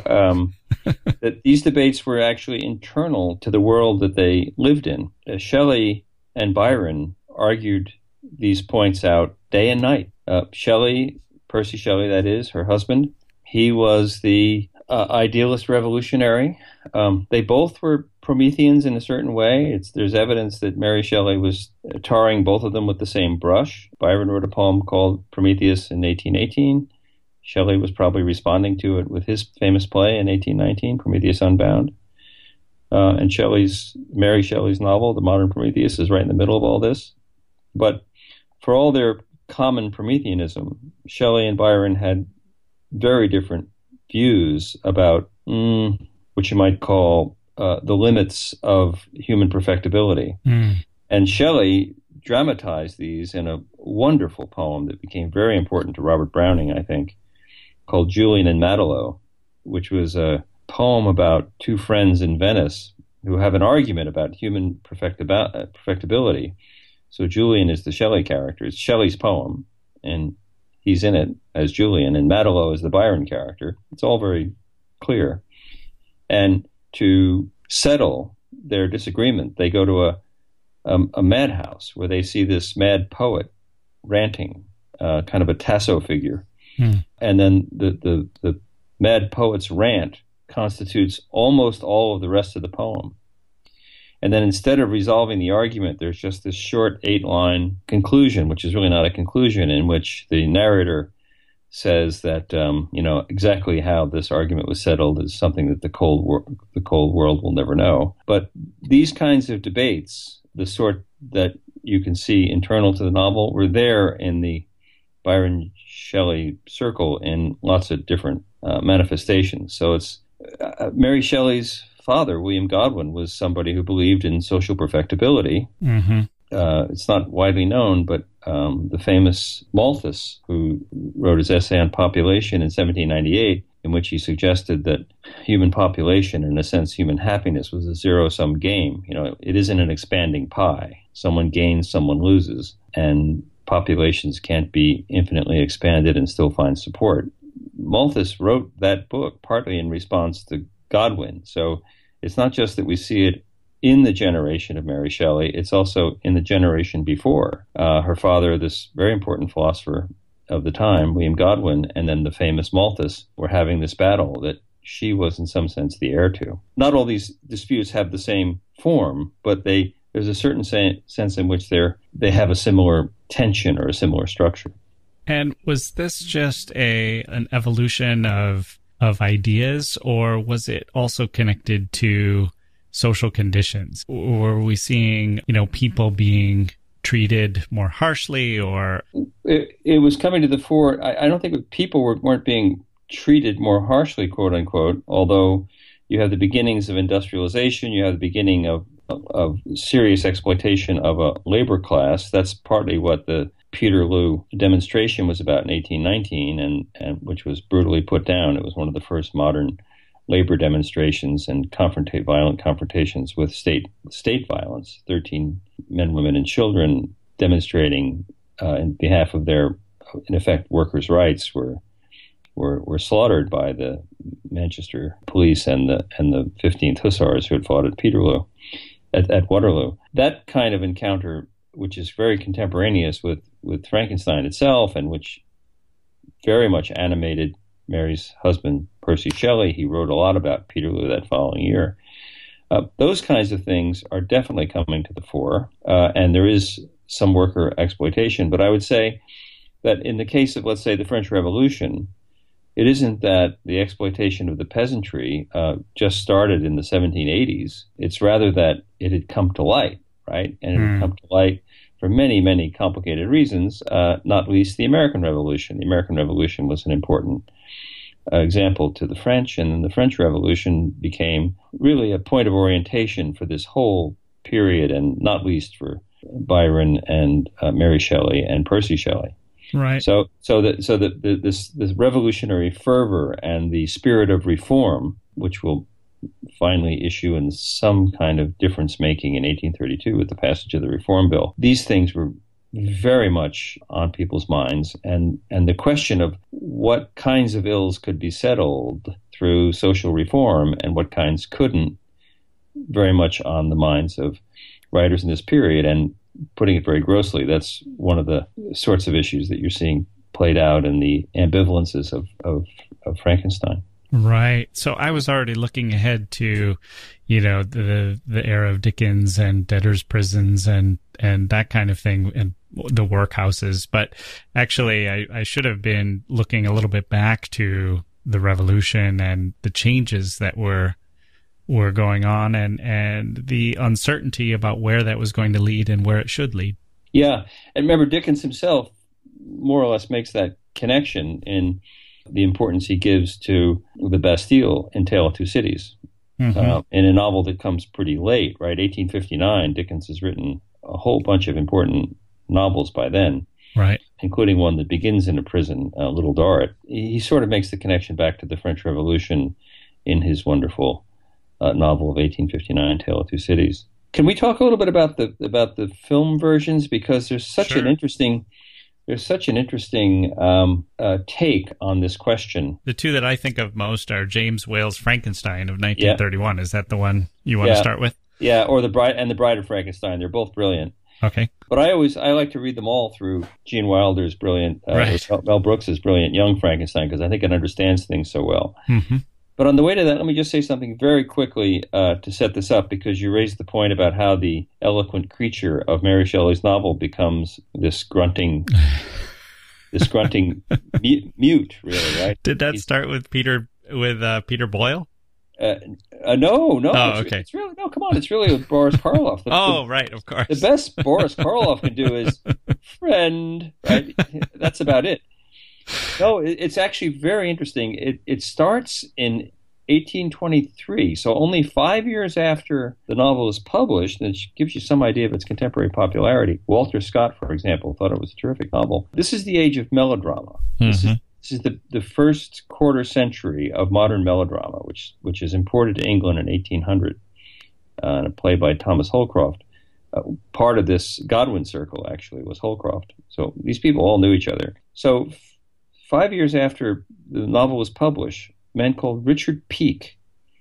that these debates were actually internal to the world that they lived in. Shelley and Byron argued these points out day and night. Shelley, Percy Shelley, that is, her husband, he was the idealist revolutionary. They both were Prometheans in a certain way. There's evidence that Mary Shelley was tarring both of them with the same brush. Byron wrote a poem called Prometheus in 1818. Shelley was probably responding to it with his famous play in 1819, Prometheus Unbound. And Mary Shelley's novel, The Modern Prometheus, is right in the middle of all this. But for all their common Prometheanism, Shelley and Byron had very different views about what you might call the limits of human perfectibility. And Shelley dramatized these in a wonderful poem that became very important to Robert Browning, I think, called Julian and Madelot, which was a poem about two friends in Venice who have an argument about human perfectibility. So Julian is the Shelley character. It's Shelley's poem, and he's in it as Julian, and Madelot is the Byron character. It's all very clear. And to settle their disagreement, they go to a madhouse where they see this mad poet ranting, kind of a Tasso figure. And then the mad poet's rant constitutes almost all of the rest of the poem. And then instead of resolving the argument, there's just this short 8-line conclusion, which is really not a conclusion, in which the narrator says that, exactly how this argument was settled is something that the cold world will never know. But these kinds of debates, the sort that you can see internal to the novel, were there in the Byron Shelley circle in lots of different manifestations. So it's Mary Shelley's father, William Godwin, was somebody who believed in social perfectibility.
Mm-hmm.
It's not widely known, but the famous Malthus, who wrote his essay on population in 1798, in which he suggested that human population, in a sense, human happiness, was a zero-sum game. It isn't an expanding pie. Someone gains, someone loses, and populations can't be infinitely expanded and still find support. Malthus wrote that book partly in response to Godwin. So it's not just that we see it in the generation of Mary Shelley, it's also in the generation before. Her father, this very important philosopher of the time, William Godwin, and then the famous Malthus, were having this battle that she was in some sense the heir to. Not all these disputes have the same form, but there's a certain sense in which they have a similar tension or a similar structure.
And was this just an evolution of ideas, or was it also connected to social conditions? Or were we seeing, people being treated more harshly, or?
It was coming to the fore. I don't think people weren't being treated more harshly, quote unquote, although you have the beginnings of industrialization, you have the beginning of serious exploitation of a labor class. That's partly what the Peterloo demonstration was about in 1819, and which was brutally put down. It was one of the first modern labor demonstrations and violent confrontations with state violence. 13 men, women, and children demonstrating in behalf of their, in effect, workers' rights were slaughtered by the Manchester police and the 15th Hussars who had fought at Peterloo, at Waterloo. That kind of encounter, which is very contemporaneous with Frankenstein itself, and which very much animated Mary's husband, Percy Shelley. He wrote a lot about Peterloo that following year. Those kinds of things are definitely coming to the fore, and there is some worker exploitation. But I would say that in the case of, let's say, the French Revolution, it isn't that the exploitation of the peasantry just started in the 1780s. It's rather that it had come to light, right? And it had come to light for many, many complicated reasons, not least the American Revolution. The American Revolution was an important example to the French, and then the French Revolution became really a point of orientation for this whole period, and not least for Byron and Mary Shelley and Percy Shelley.
Right.
So this revolutionary fervor and the spirit of reform, which will finally issue in some kind of difference making in 1832 with the passage of the Reform Bill, these things were very much on people's minds, and the question of what kinds of ills could be settled through social reform and what kinds couldn't, very much on the minds of writers in this period. And putting it very grossly, that's one of the sorts of issues that you're seeing played out in the ambivalences of Frankenstein.
Right. So I was already looking ahead to, the era of Dickens and debtors' prisons and that kind of thing, and the workhouses. But actually, I should have been looking a little bit back to the Revolution and the changes that were going on, and the uncertainty about where that was going to lead and where it should lead.
Yeah. And remember, Dickens himself more or less makes that connection in the importance he gives to the Bastille in Tale of Two Cities. Mm-hmm. In a novel that comes pretty late, right? 1859, Dickens has written a whole bunch of important novels by then,
right,
including one that begins in a prison, Little Dorrit. He sort of makes the connection back to the French Revolution in his wonderful novel of 1859, Tale of Two Cities. Can we talk a little bit about the film versions, because there's such an interesting take on this question.
The two that I think of most are James Whale's Frankenstein of 1931. Yeah. Is that the one you want to start with?
Yeah, or The Bride of Frankenstein. They're both brilliant.
Okay.
But I like to read them all through Gene Wilder's brilliant, Mel Brooks's brilliant Young Frankenstein, because I think it understands things so well.
Mm-hmm.
But on the way to that, let me just say something very quickly to set this up, because you raised the point about how the eloquent creature of Mary Shelley's novel becomes this grunting mute, really, right?
Did that start with Peter Boyle?
No.
Oh, okay.
It's really, no, come on. It's really with Boris Karloff.
Right, of course.
The best Boris Karloff can do is friend, right? That's about it. No, it's actually very interesting. It starts in 1823. So only 5 years after the novel was published, and it gives you some idea of its contemporary popularity. Walter Scott, for example, thought it was a terrific novel. This is the age of melodrama.
Mm-hmm.
This is the first quarter century of modern melodrama, which is imported to England in 1800, in a play by Thomas Holcroft. Part of this Godwin circle, actually, was Holcroft. So these people all knew each other. So 5 years after the novel was published, a man called Richard Peake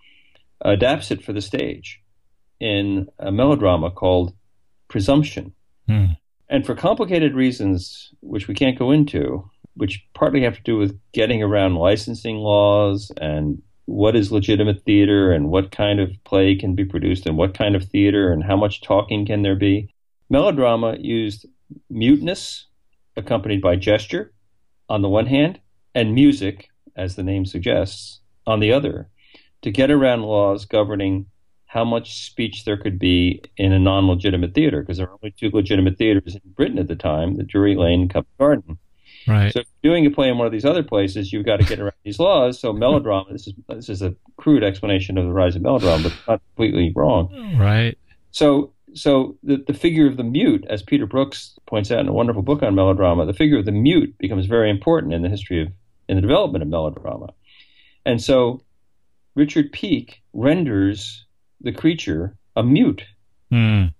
adapts it for the stage in a melodrama called Presumption. And for complicated reasons, which we can't go into, which partly have to do with getting around licensing laws and what is legitimate theater and what kind of play can be produced and what kind of theater and how much talking can there be. Melodrama used muteness accompanied by gesture on the one hand and music, as the name suggests, on the other, to get around laws governing how much speech there could be in a non-legitimate theater, because there were only two legitimate theaters in Britain at the time, the Drury Lane and Covent Garden.
Right.
So if you're doing a play in one of these other places, you've got to get around these laws. So melodrama, this is a crude explanation of the rise of melodrama, but not completely wrong.
Right.
So the figure of the mute, as Peter Brooks points out in a wonderful book on melodrama, the figure of the mute becomes very important in the development of melodrama. And so Richard Peake renders the creature a mute in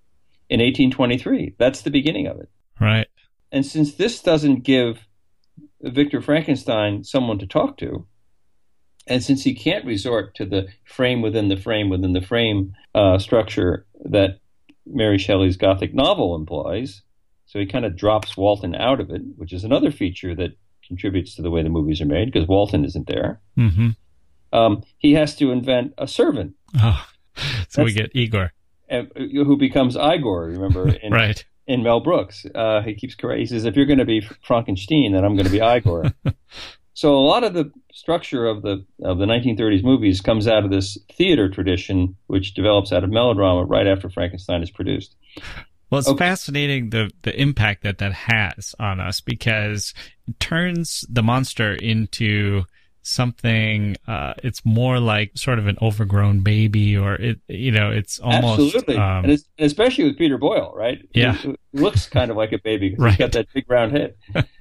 1823. That's the beginning of it.
Right.
And since this doesn't give Victor Frankenstein someone to talk to, and since he can't resort to the frame within the frame within the frame structure that Mary Shelley's Gothic novel implies, so he kind of drops Walton out of it, which is another feature that contributes to the way the movies are made, because Walton isn't there.
Mm-hmm.
He has to invent a servant.
Oh, so we get Igor.
Who becomes Igor, remember?
Right.
In Mel Brooks. He keeps correct. He says, if you're going to be Frankenstein, then I'm going to be Igor. So a lot of the structure of the 1930s movies comes out of this theater tradition, which develops out of melodrama right after Frankenstein is produced.
Well, it's fascinating the impact that has on us, because it turns the monster into something, it's more like sort of an overgrown baby, or it's almost
absolutely, and especially with Peter Boyle, right?
Yeah,
he looks kind of like a baby because
right.
He's got that big round head.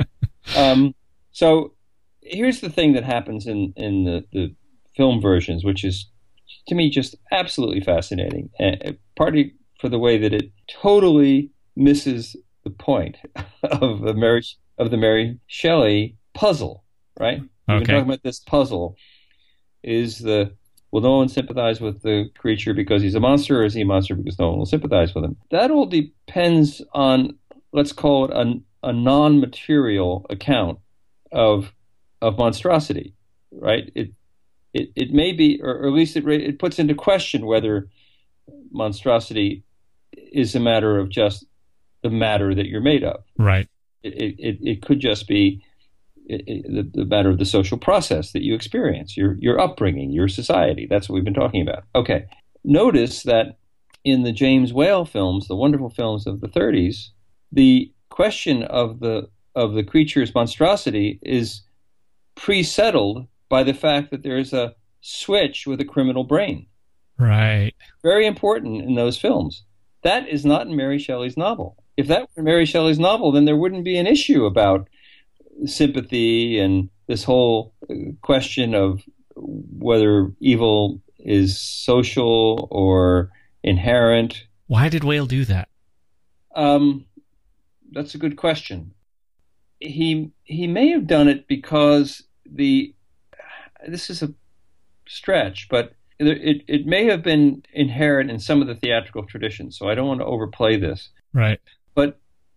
So here's the thing that happens in the film versions, which is to me just absolutely fascinating, partly for the way that it totally misses the point of the Mary Shelley puzzle, right? We've been talking about this puzzle. Will no one sympathize with the creature because he's a monster, or is he a monster because no one will sympathize with him? That all depends on, let's call it a non-material account of monstrosity, right? It may be, or at least it puts into question whether monstrosity is a matter of just the matter that you're made of.
Right.
It could just be the matter of the social process that you experience, your upbringing, your society. That's what we've been talking about. Okay. Notice that in the James Whale films, the wonderful films of the 30s, the question of the creature's monstrosity is pre-settled by the fact that there is a switch with a criminal brain.
Right.
Very important in those films. That is not in Mary Shelley's novel. If that were Mary Shelley's novel, then there wouldn't be an issue about sympathy and this whole question of whether evil is social or inherent.
Why did Whale do that?
That's a good question. He may have done it because this is a stretch, but it may have been inherent in some of the theatrical traditions, so I don't want to overplay this.
Right.
But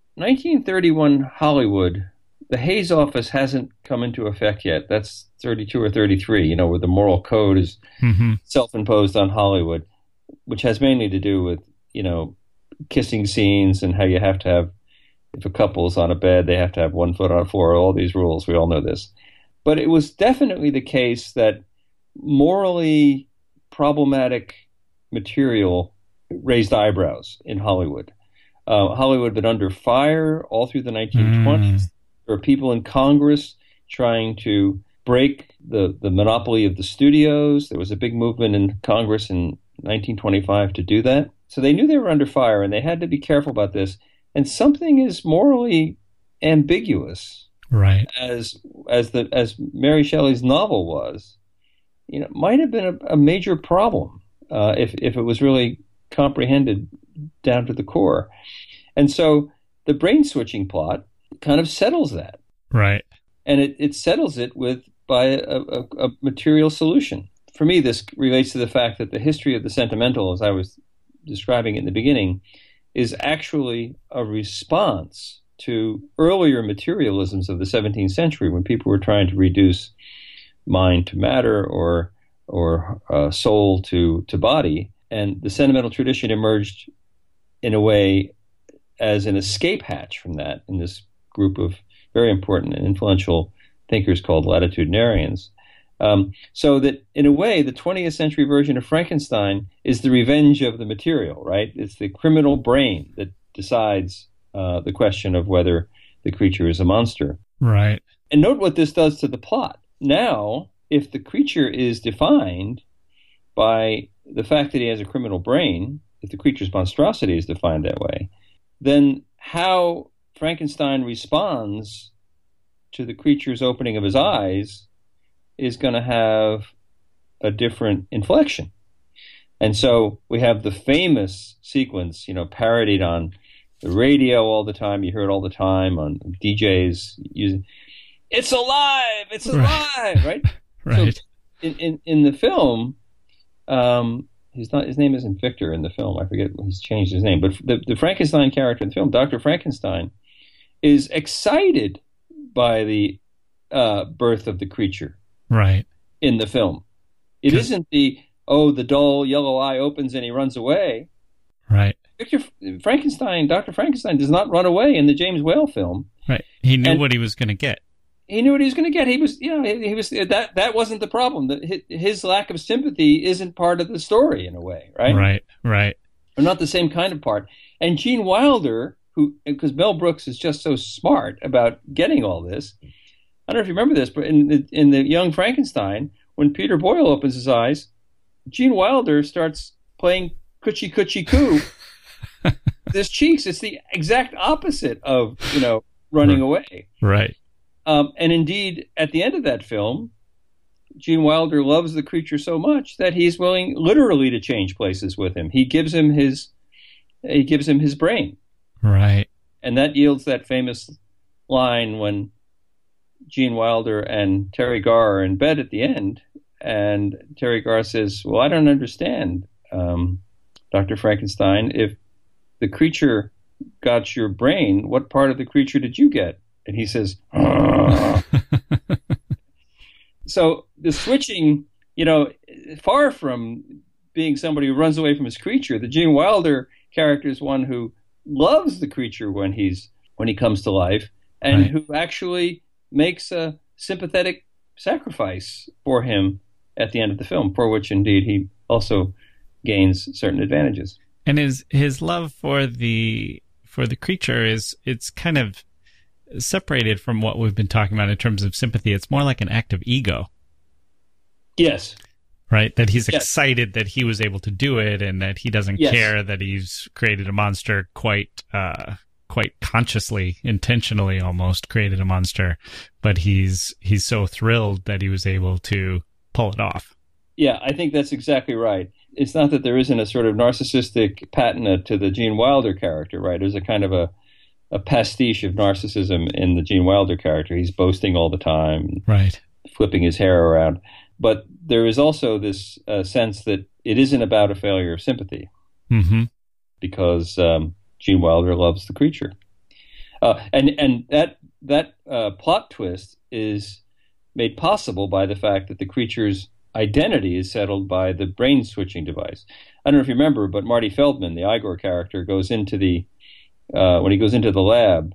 1931 Hollywood, the Hays Office hasn't come into effect yet. That's 32 or 33, where the moral code is self-imposed on Hollywood, which has mainly to do with, kissing scenes and how you have to have, if a couple is on a bed, they have to have 1 foot on the floor, all these rules. We all know this. But it was definitely the case that morally problematic material raised eyebrows in Hollywood. Hollywood had been under fire all through the 1920s. There were people in Congress trying to break the monopoly of the studios. There was a big movement in Congress in 1925 to do that. So they knew they were under fire, and they had to be careful about this. And something is morally ambiguous,
right?
As Mary Shelley's novel was, might have been a major problem if it was really comprehended down to the core. And so the brain switching plot kind of settles that,
right?
And it settles it by a material solution. For me, this relates to the fact that the history of the sentimental, as I was describing in the beginning, is actually a response to earlier materialisms of the 17th century, when people were trying to reduce mind to matter or soul to body. And the sentimental tradition emerged in a way as an escape hatch from that in this group of very important and influential thinkers called latitudinarians. So that, in a way, the 20th century version of Frankenstein is the revenge of the material, right? It's the criminal brain that decides the question of whether the creature is a monster.
Right.
And note what this does to the plot. Now, if the creature is defined by the fact that he has a criminal brain, if the creature's monstrosity is defined that way, then how Frankenstein responds to the creature's opening of his eyes is going to have a different inflection. And so we have the famous sequence, parodied on the radio all the time. You hear it all the time on DJs using, "It's alive! It's alive!" Right?
Right.
So in the film, his name isn't Victor in the film. I forget, he's changed his name. But the Frankenstein character in the film, Dr. Frankenstein, is excited by the birth of the creature.
Right.
In the film. It isn't the dull yellow eye opens and he runs away.
Right.
Dr. Frankenstein does not run away in the James Whale film.
Right. He knew what he was going to get.
He knew what he was going to get. He was that wasn't the problem. His lack of sympathy isn't part of the story in a way, right?
Right. Right.
Or not the same kind of part. And Gene Wilder, because Mel Brooks is just so smart about getting all this. I don't know if you remember this, but in the Young Frankenstein, when Peter Boyle opens his eyes, Gene Wilder starts playing Coochie Coochie Coo. His cheeks. It's the exact opposite of running away.
Right.
And indeed, at the end of that film, Gene Wilder loves the creature so much that he's willing literally to change places with him. He gives him his brain.
Right.
And that yields that famous line when Gene Wilder and Terry Garr are in bed at the end, and Terry Garr says, "Well, I don't understand, Dr. Frankenstein. If the creature got your brain, what part of the creature did you get?" And he says, So the switching, far from being somebody who runs away from his creature, the Gene Wilder character is one who loves the creature when he comes to life, and who actually makes a sympathetic sacrifice for him at the end of the film, for which indeed he also gains certain advantages.
And his love for the creature it's kind of separated from what we've been talking about in terms of sympathy. It's more like an act of ego.
Yes.
Right? That he's excited that he was able to do it, and that he doesn't care that he's created a monster quite consciously, intentionally almost created a monster, but he's so thrilled that he was able to pull it off.
Yeah, I think that's exactly right. It's not that there isn't a sort of narcissistic patina to the Gene Wilder character, right? There's a kind of a pastiche of narcissism in the Gene Wilder character. He's boasting all the time,
right?
Flipping his hair around. But there is also this sense that it isn't about a failure of sympathy, because Gene Wilder loves the creature, and that plot twist is made possible by the fact that the creature's identity is settled by the brain switching device. I don't know if you remember, but Marty Feldman, the Igor character, goes into when he goes into the lab,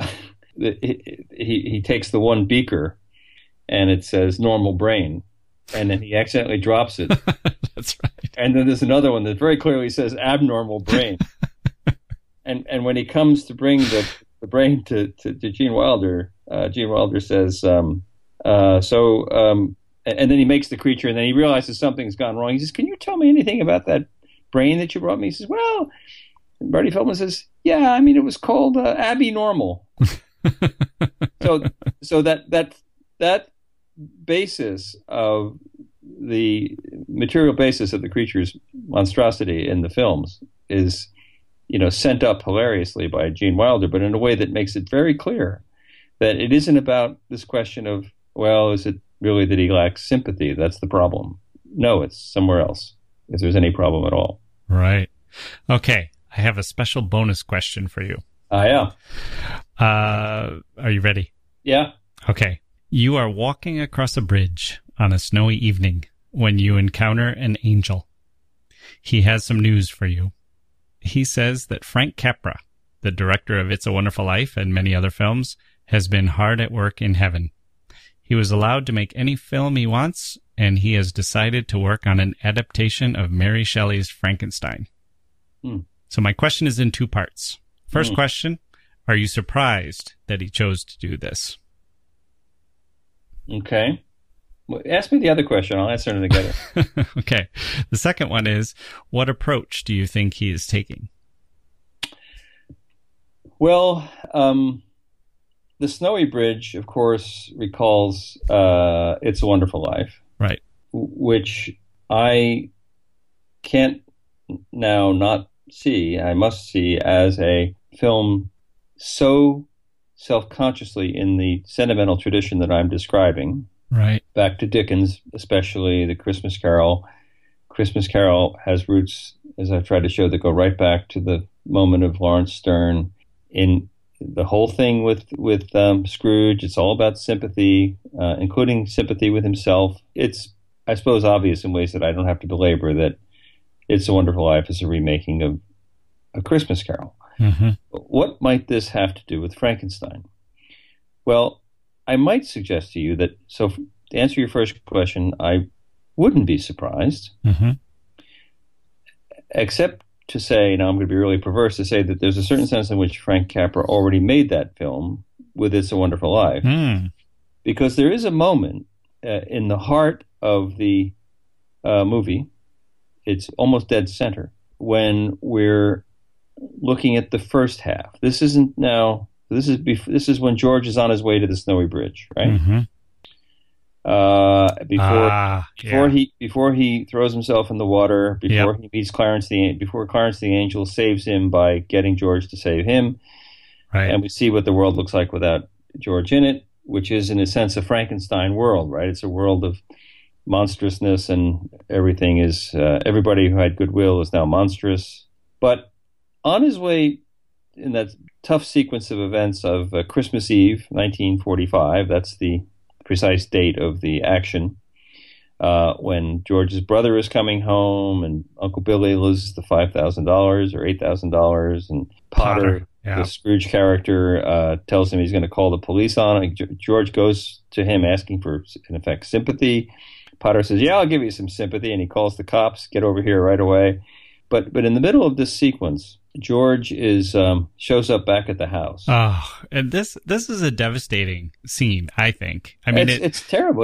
he takes the one beaker, and it says normal brain, and then he accidentally drops it.
That's right.
And then there's another one that very clearly says abnormal brain. and when he comes to bring the brain to Gene Wilder says, And then he makes the creature, and then he realizes something's gone wrong. He says, "Can you tell me anything about that brain that you brought me?" He says, "Well," and Marty Feldman says, "Yeah, I mean, it was called Abby Normal." so that basis of the material basis of the creature's monstrosity in the films is, sent up hilariously by Gene Wilder, but in a way that makes it very clear that it isn't about this question of, well, is it really that he lacks sympathy? That's the problem. No, it's somewhere else, if there's any problem at all.
Right. Okay. I have a special bonus question for you.
Yeah.
Are you ready?
Yeah.
Okay. You are walking across a bridge on a snowy evening when you encounter an angel. He has some news for you. He says that Frank Capra, the director of It's a Wonderful Life and many other films, has been hard at work in heaven. He was allowed to make any film he wants, and he has decided to work on an adaptation of Mary Shelley's Frankenstein. So my question is in two parts. First question, are you surprised that he chose to do this?
Okay. Well, ask me the other question. I'll answer them together.
Okay. The second one is, what approach do you think he is taking?
Well, the Snowy Bridge, of course, recalls It's a Wonderful Life.
Right.
Which I can't now not see, I must see as a film so self-consciously in the sentimental tradition that I'm describing.
Right.
Back to Dickens, especially the Christmas Carol. Christmas Carol has roots, as I've tried to show, that go right back to the moment of Lawrence Stern. In the whole thing with Scrooge, it's all about sympathy, including sympathy with himself. It's, I suppose, obvious in ways that I don't have to belabor that It's a Wonderful Life is a remaking of A Christmas Carol.
Mm-hmm.
What might this have to do with Frankenstein? Well, I might suggest to you that, so to answer your first question, I wouldn't be surprised, except to say, now I'm going to be really perverse to say that there's a certain sense in which Frank Capra already made that film with It's a Wonderful Life. Because there is a moment in the heart of the movie, it's almost dead center, when we're looking at the first half. This isn't now, this is when George is on his way to the Snowy Bridge, right? Before he throws himself in the water, before he meets Clarence before Clarence the Angel saves him by getting George to save him,
right? And
we see what the world looks like without George in it, which is in a sense a Frankenstein world, right? It's a world of monstrousness, and everything is everybody who had goodwill is now monstrous. But on his way in that tough sequence of events of Christmas Eve, 1945, that's the precise date of the action, when George's brother is coming home and Uncle Billy loses the $5,000 or $8,000, and Potter, the Scrooge character, tells him he's going to call the police on him. George goes to him asking for, in effect, sympathy. Potter says, "Yeah, I'll give you some sympathy," and he calls the cops, "Get over here right away." But in the middle of this sequence, George shows up back at the house.
Oh, and this is a devastating scene, I think. I mean,
it's terrible.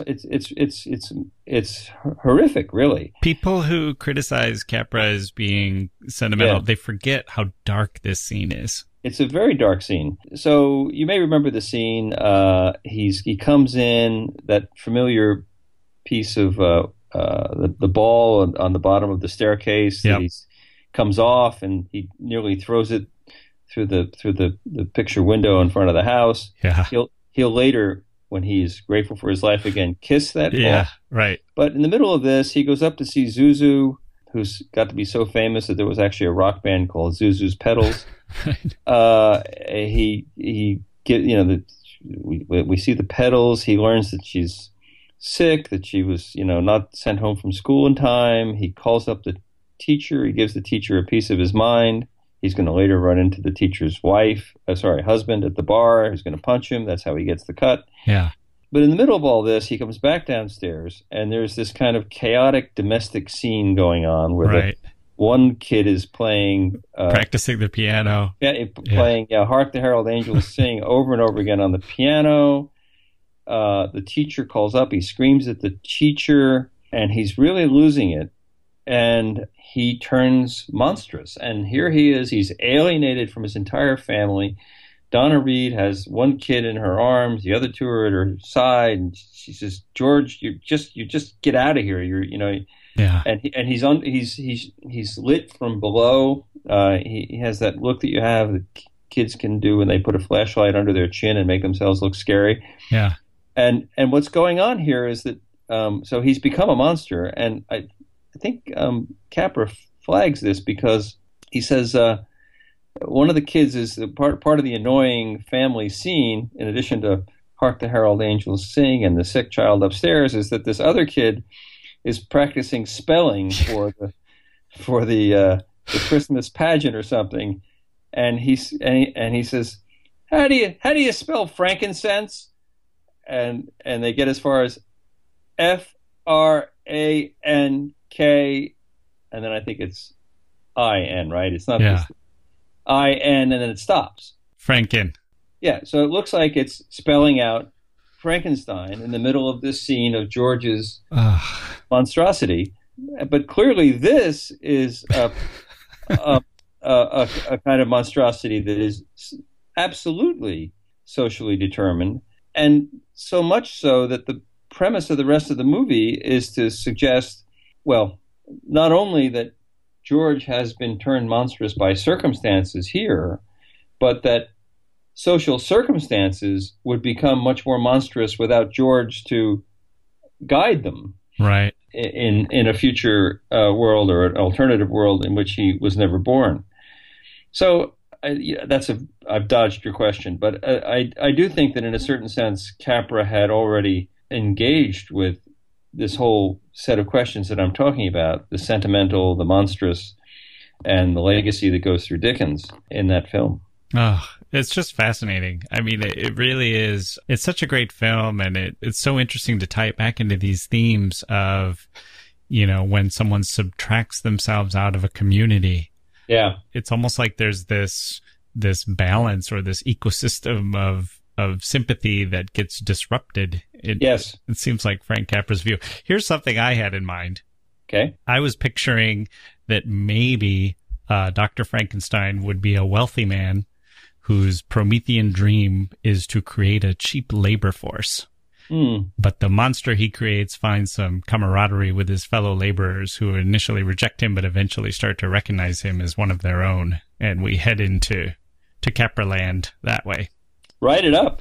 It's horrific, really.
People who criticize Capra as being sentimental, they forget how dark this scene is.
It's a very dark scene. So you may remember the scene. He comes in, that familiar piece of the ball on the bottom of the staircase. That he comes off, and he nearly throws it through the picture window in front of the house.
Yeah.
He'll later, when he's grateful for his life again, kiss that ball.
Yeah, right.
But in the middle of this, he goes up to see Zuzu, who's got to be so famous that there was actually a rock band called Zuzu's Pedals. We see the pedals. He learns that she's sick, that she was, not sent home from school in time. He calls up the teacher. He gives the teacher a piece of his mind. He's going to later run into the teacher's husband at the bar. He's going to punch him. That's how he gets the cut.
Yeah.
But in the middle of all this, he comes back downstairs, and there's this kind of chaotic domestic scene going on where one kid is playing...
practicing the piano.
Playing Hark the Herald Angels Sing over and over again on the piano. the teacher calls up. He screams at the teacher, and he's really losing it. And he turns monstrous. And here he is. He's alienated from his entire family. Donna Reed has one kid in her arms, the other two are at her side, and she says, "George, you just get out of here.
Yeah."
And he's lit from below. He has that look that you have that kids can do when they put a flashlight under their chin and make themselves look scary.
Yeah.
And what's going on here is that so he's become a monster, and I think Capra flags this because he says. One of the kids is part of the annoying family scene, in addition to Hark the Herald Angels Sing and the sick child upstairs, is that this other kid is practicing spelling for the Christmas pageant or something, and he says, how do you spell frankincense? And they get as far as FRANK, and then I think it's IN, right? It's not just IN, and then it stops.
Franken.
Yeah, so it looks like it's spelling out Frankenstein in the middle of this scene of George's monstrosity. But clearly this is a kind of monstrosity that is absolutely socially determined, and so much so that the premise of the rest of the movie is to suggest, well, not only that George has been turned monstrous by circumstances here, but that social circumstances would become much more monstrous without George to guide them.
Right.
In a future world or an alternative world in which he was never born. So I've dodged your question, but I do think that in a certain sense, Capra had already engaged with this whole set of questions that I'm talking about, the sentimental, the monstrous, and the legacy that goes through Dickens in that film.
Oh, it's just fascinating. I mean, it really is. It's such a great film, and it's so interesting to tie it back into these themes of, when someone subtracts themselves out of a community.
Yeah.
It's almost like there's this balance or this ecosystem of sympathy that gets disrupted.
Yes.
It seems like Frank Capra's view. Here's something I had in mind.
Okay.
I was picturing that maybe Dr. Frankenstein would be a wealthy man whose Promethean dream is to create a cheap labor force. But the monster he creates finds some camaraderie with his fellow laborers who initially reject him but eventually start to recognize him as one of their own. And we head into Capra land that way.
Write it up.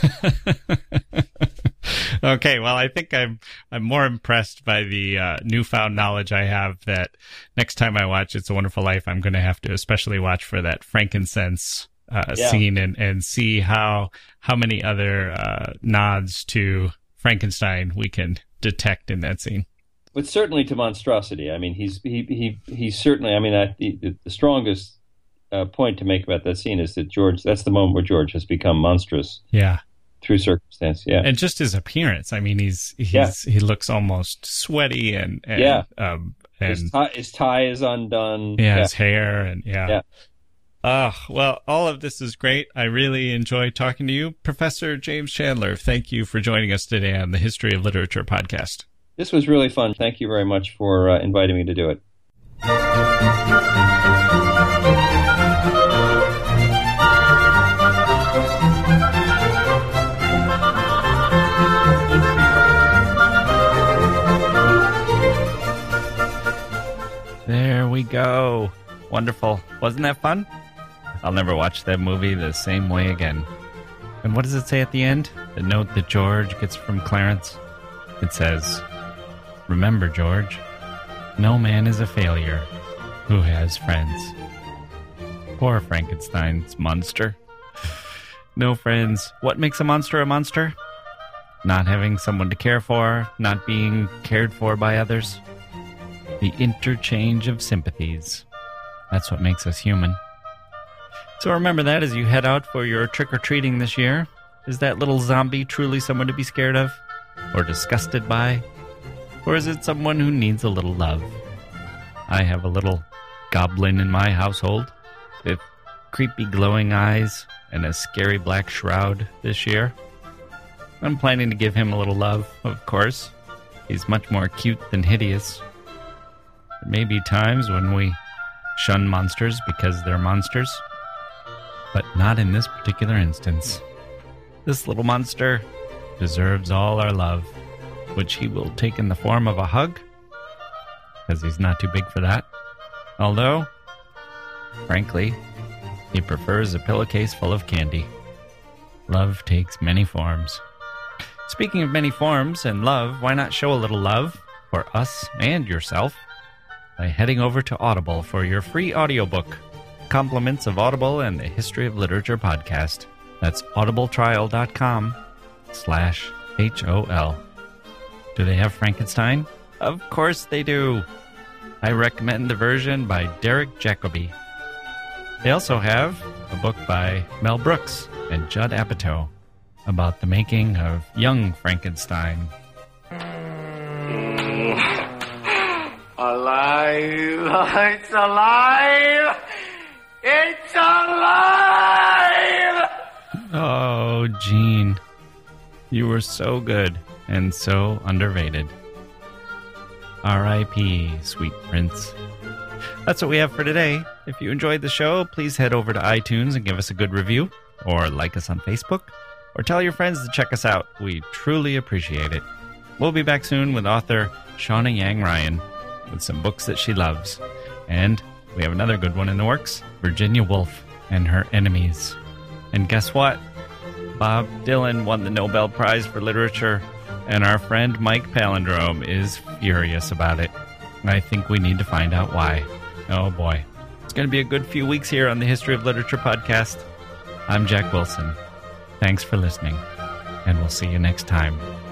Okay, well, I think I'm more impressed by the newfound knowledge I have that next time I watch It's a Wonderful Life, I'm going to have to especially watch for that frankincense scene and see how many other nods to Frankenstein we can detect in that scene.
But certainly to monstrosity. I mean, he's certainly. I mean, the strongest point to make about that scene is that George. That's the moment where George has become monstrous.
Yeah. Through
circumstance, yeah,
and just his appearance. I mean, he looks almost sweaty, and
his tie is undone.
Yeah, his hair, and well, all of this is great. I really enjoy talking to you, Professor James Chandler. Thank you for joining us today on the History of Literature podcast.
This was really fun. Thank you very much for inviting me to do it.
There we go. Wonderful. Wasn't that fun? I'll never watch that movie the same way again. And what does it say at the end? The note that George gets from Clarence? It says, "Remember, George, no man is a failure who has friends." Poor Frankenstein's monster. No friends. What makes a monster a monster? Not having someone to care for, not being cared for by others. The interchange of sympathies. That's what makes us human. So remember that as you head out for your trick-or-treating this year. Is that little zombie truly someone to be scared of? Or disgusted by? Or is it someone who needs a little love? I have a little goblin in my household with creepy glowing eyes and a scary black shroud this year. I'm planning to give him a little love, of course. He's much more cute than hideous. There may be times when we shun monsters because they're monsters, but not in this particular instance. This little monster deserves all our love, which he will take in the form of a hug, because he's not too big for that. Although, frankly, he prefers a pillowcase full of candy. Love takes many forms. Speaking of many forms and love, why not show a little love for us and yourself by heading over to Audible for your free audiobook, Compliments of Audible and the History of Literature podcast. That's audibletrial.com/HOL. Do they have Frankenstein? Of course they do. I recommend the version by Derek Jacobi. They also have a book by Mel Brooks and Judd Apatow about the making of Young Frankenstein.
Alive! It's alive! It's alive!
Oh, Gene. You were so good and so underrated. R.I.P., sweet prince. That's what we have for today. If you enjoyed the show, please head over to iTunes and give us a good review, or like us on Facebook, or tell your friends to check us out. We truly appreciate it. We'll be back soon with author Shauna Yang Ryan with some books that she loves. And we have another good one in the works, Virginia Woolf and Her Enemies. And guess what? Bob Dylan won the Nobel Prize for Literature, and our friend Mike Palindrome is furious about it. I think we need to find out why. Oh boy. It's going to be a good few weeks here on the History of Literature podcast. I'm Jack Wilson. Thanks for listening, and we'll see you next time.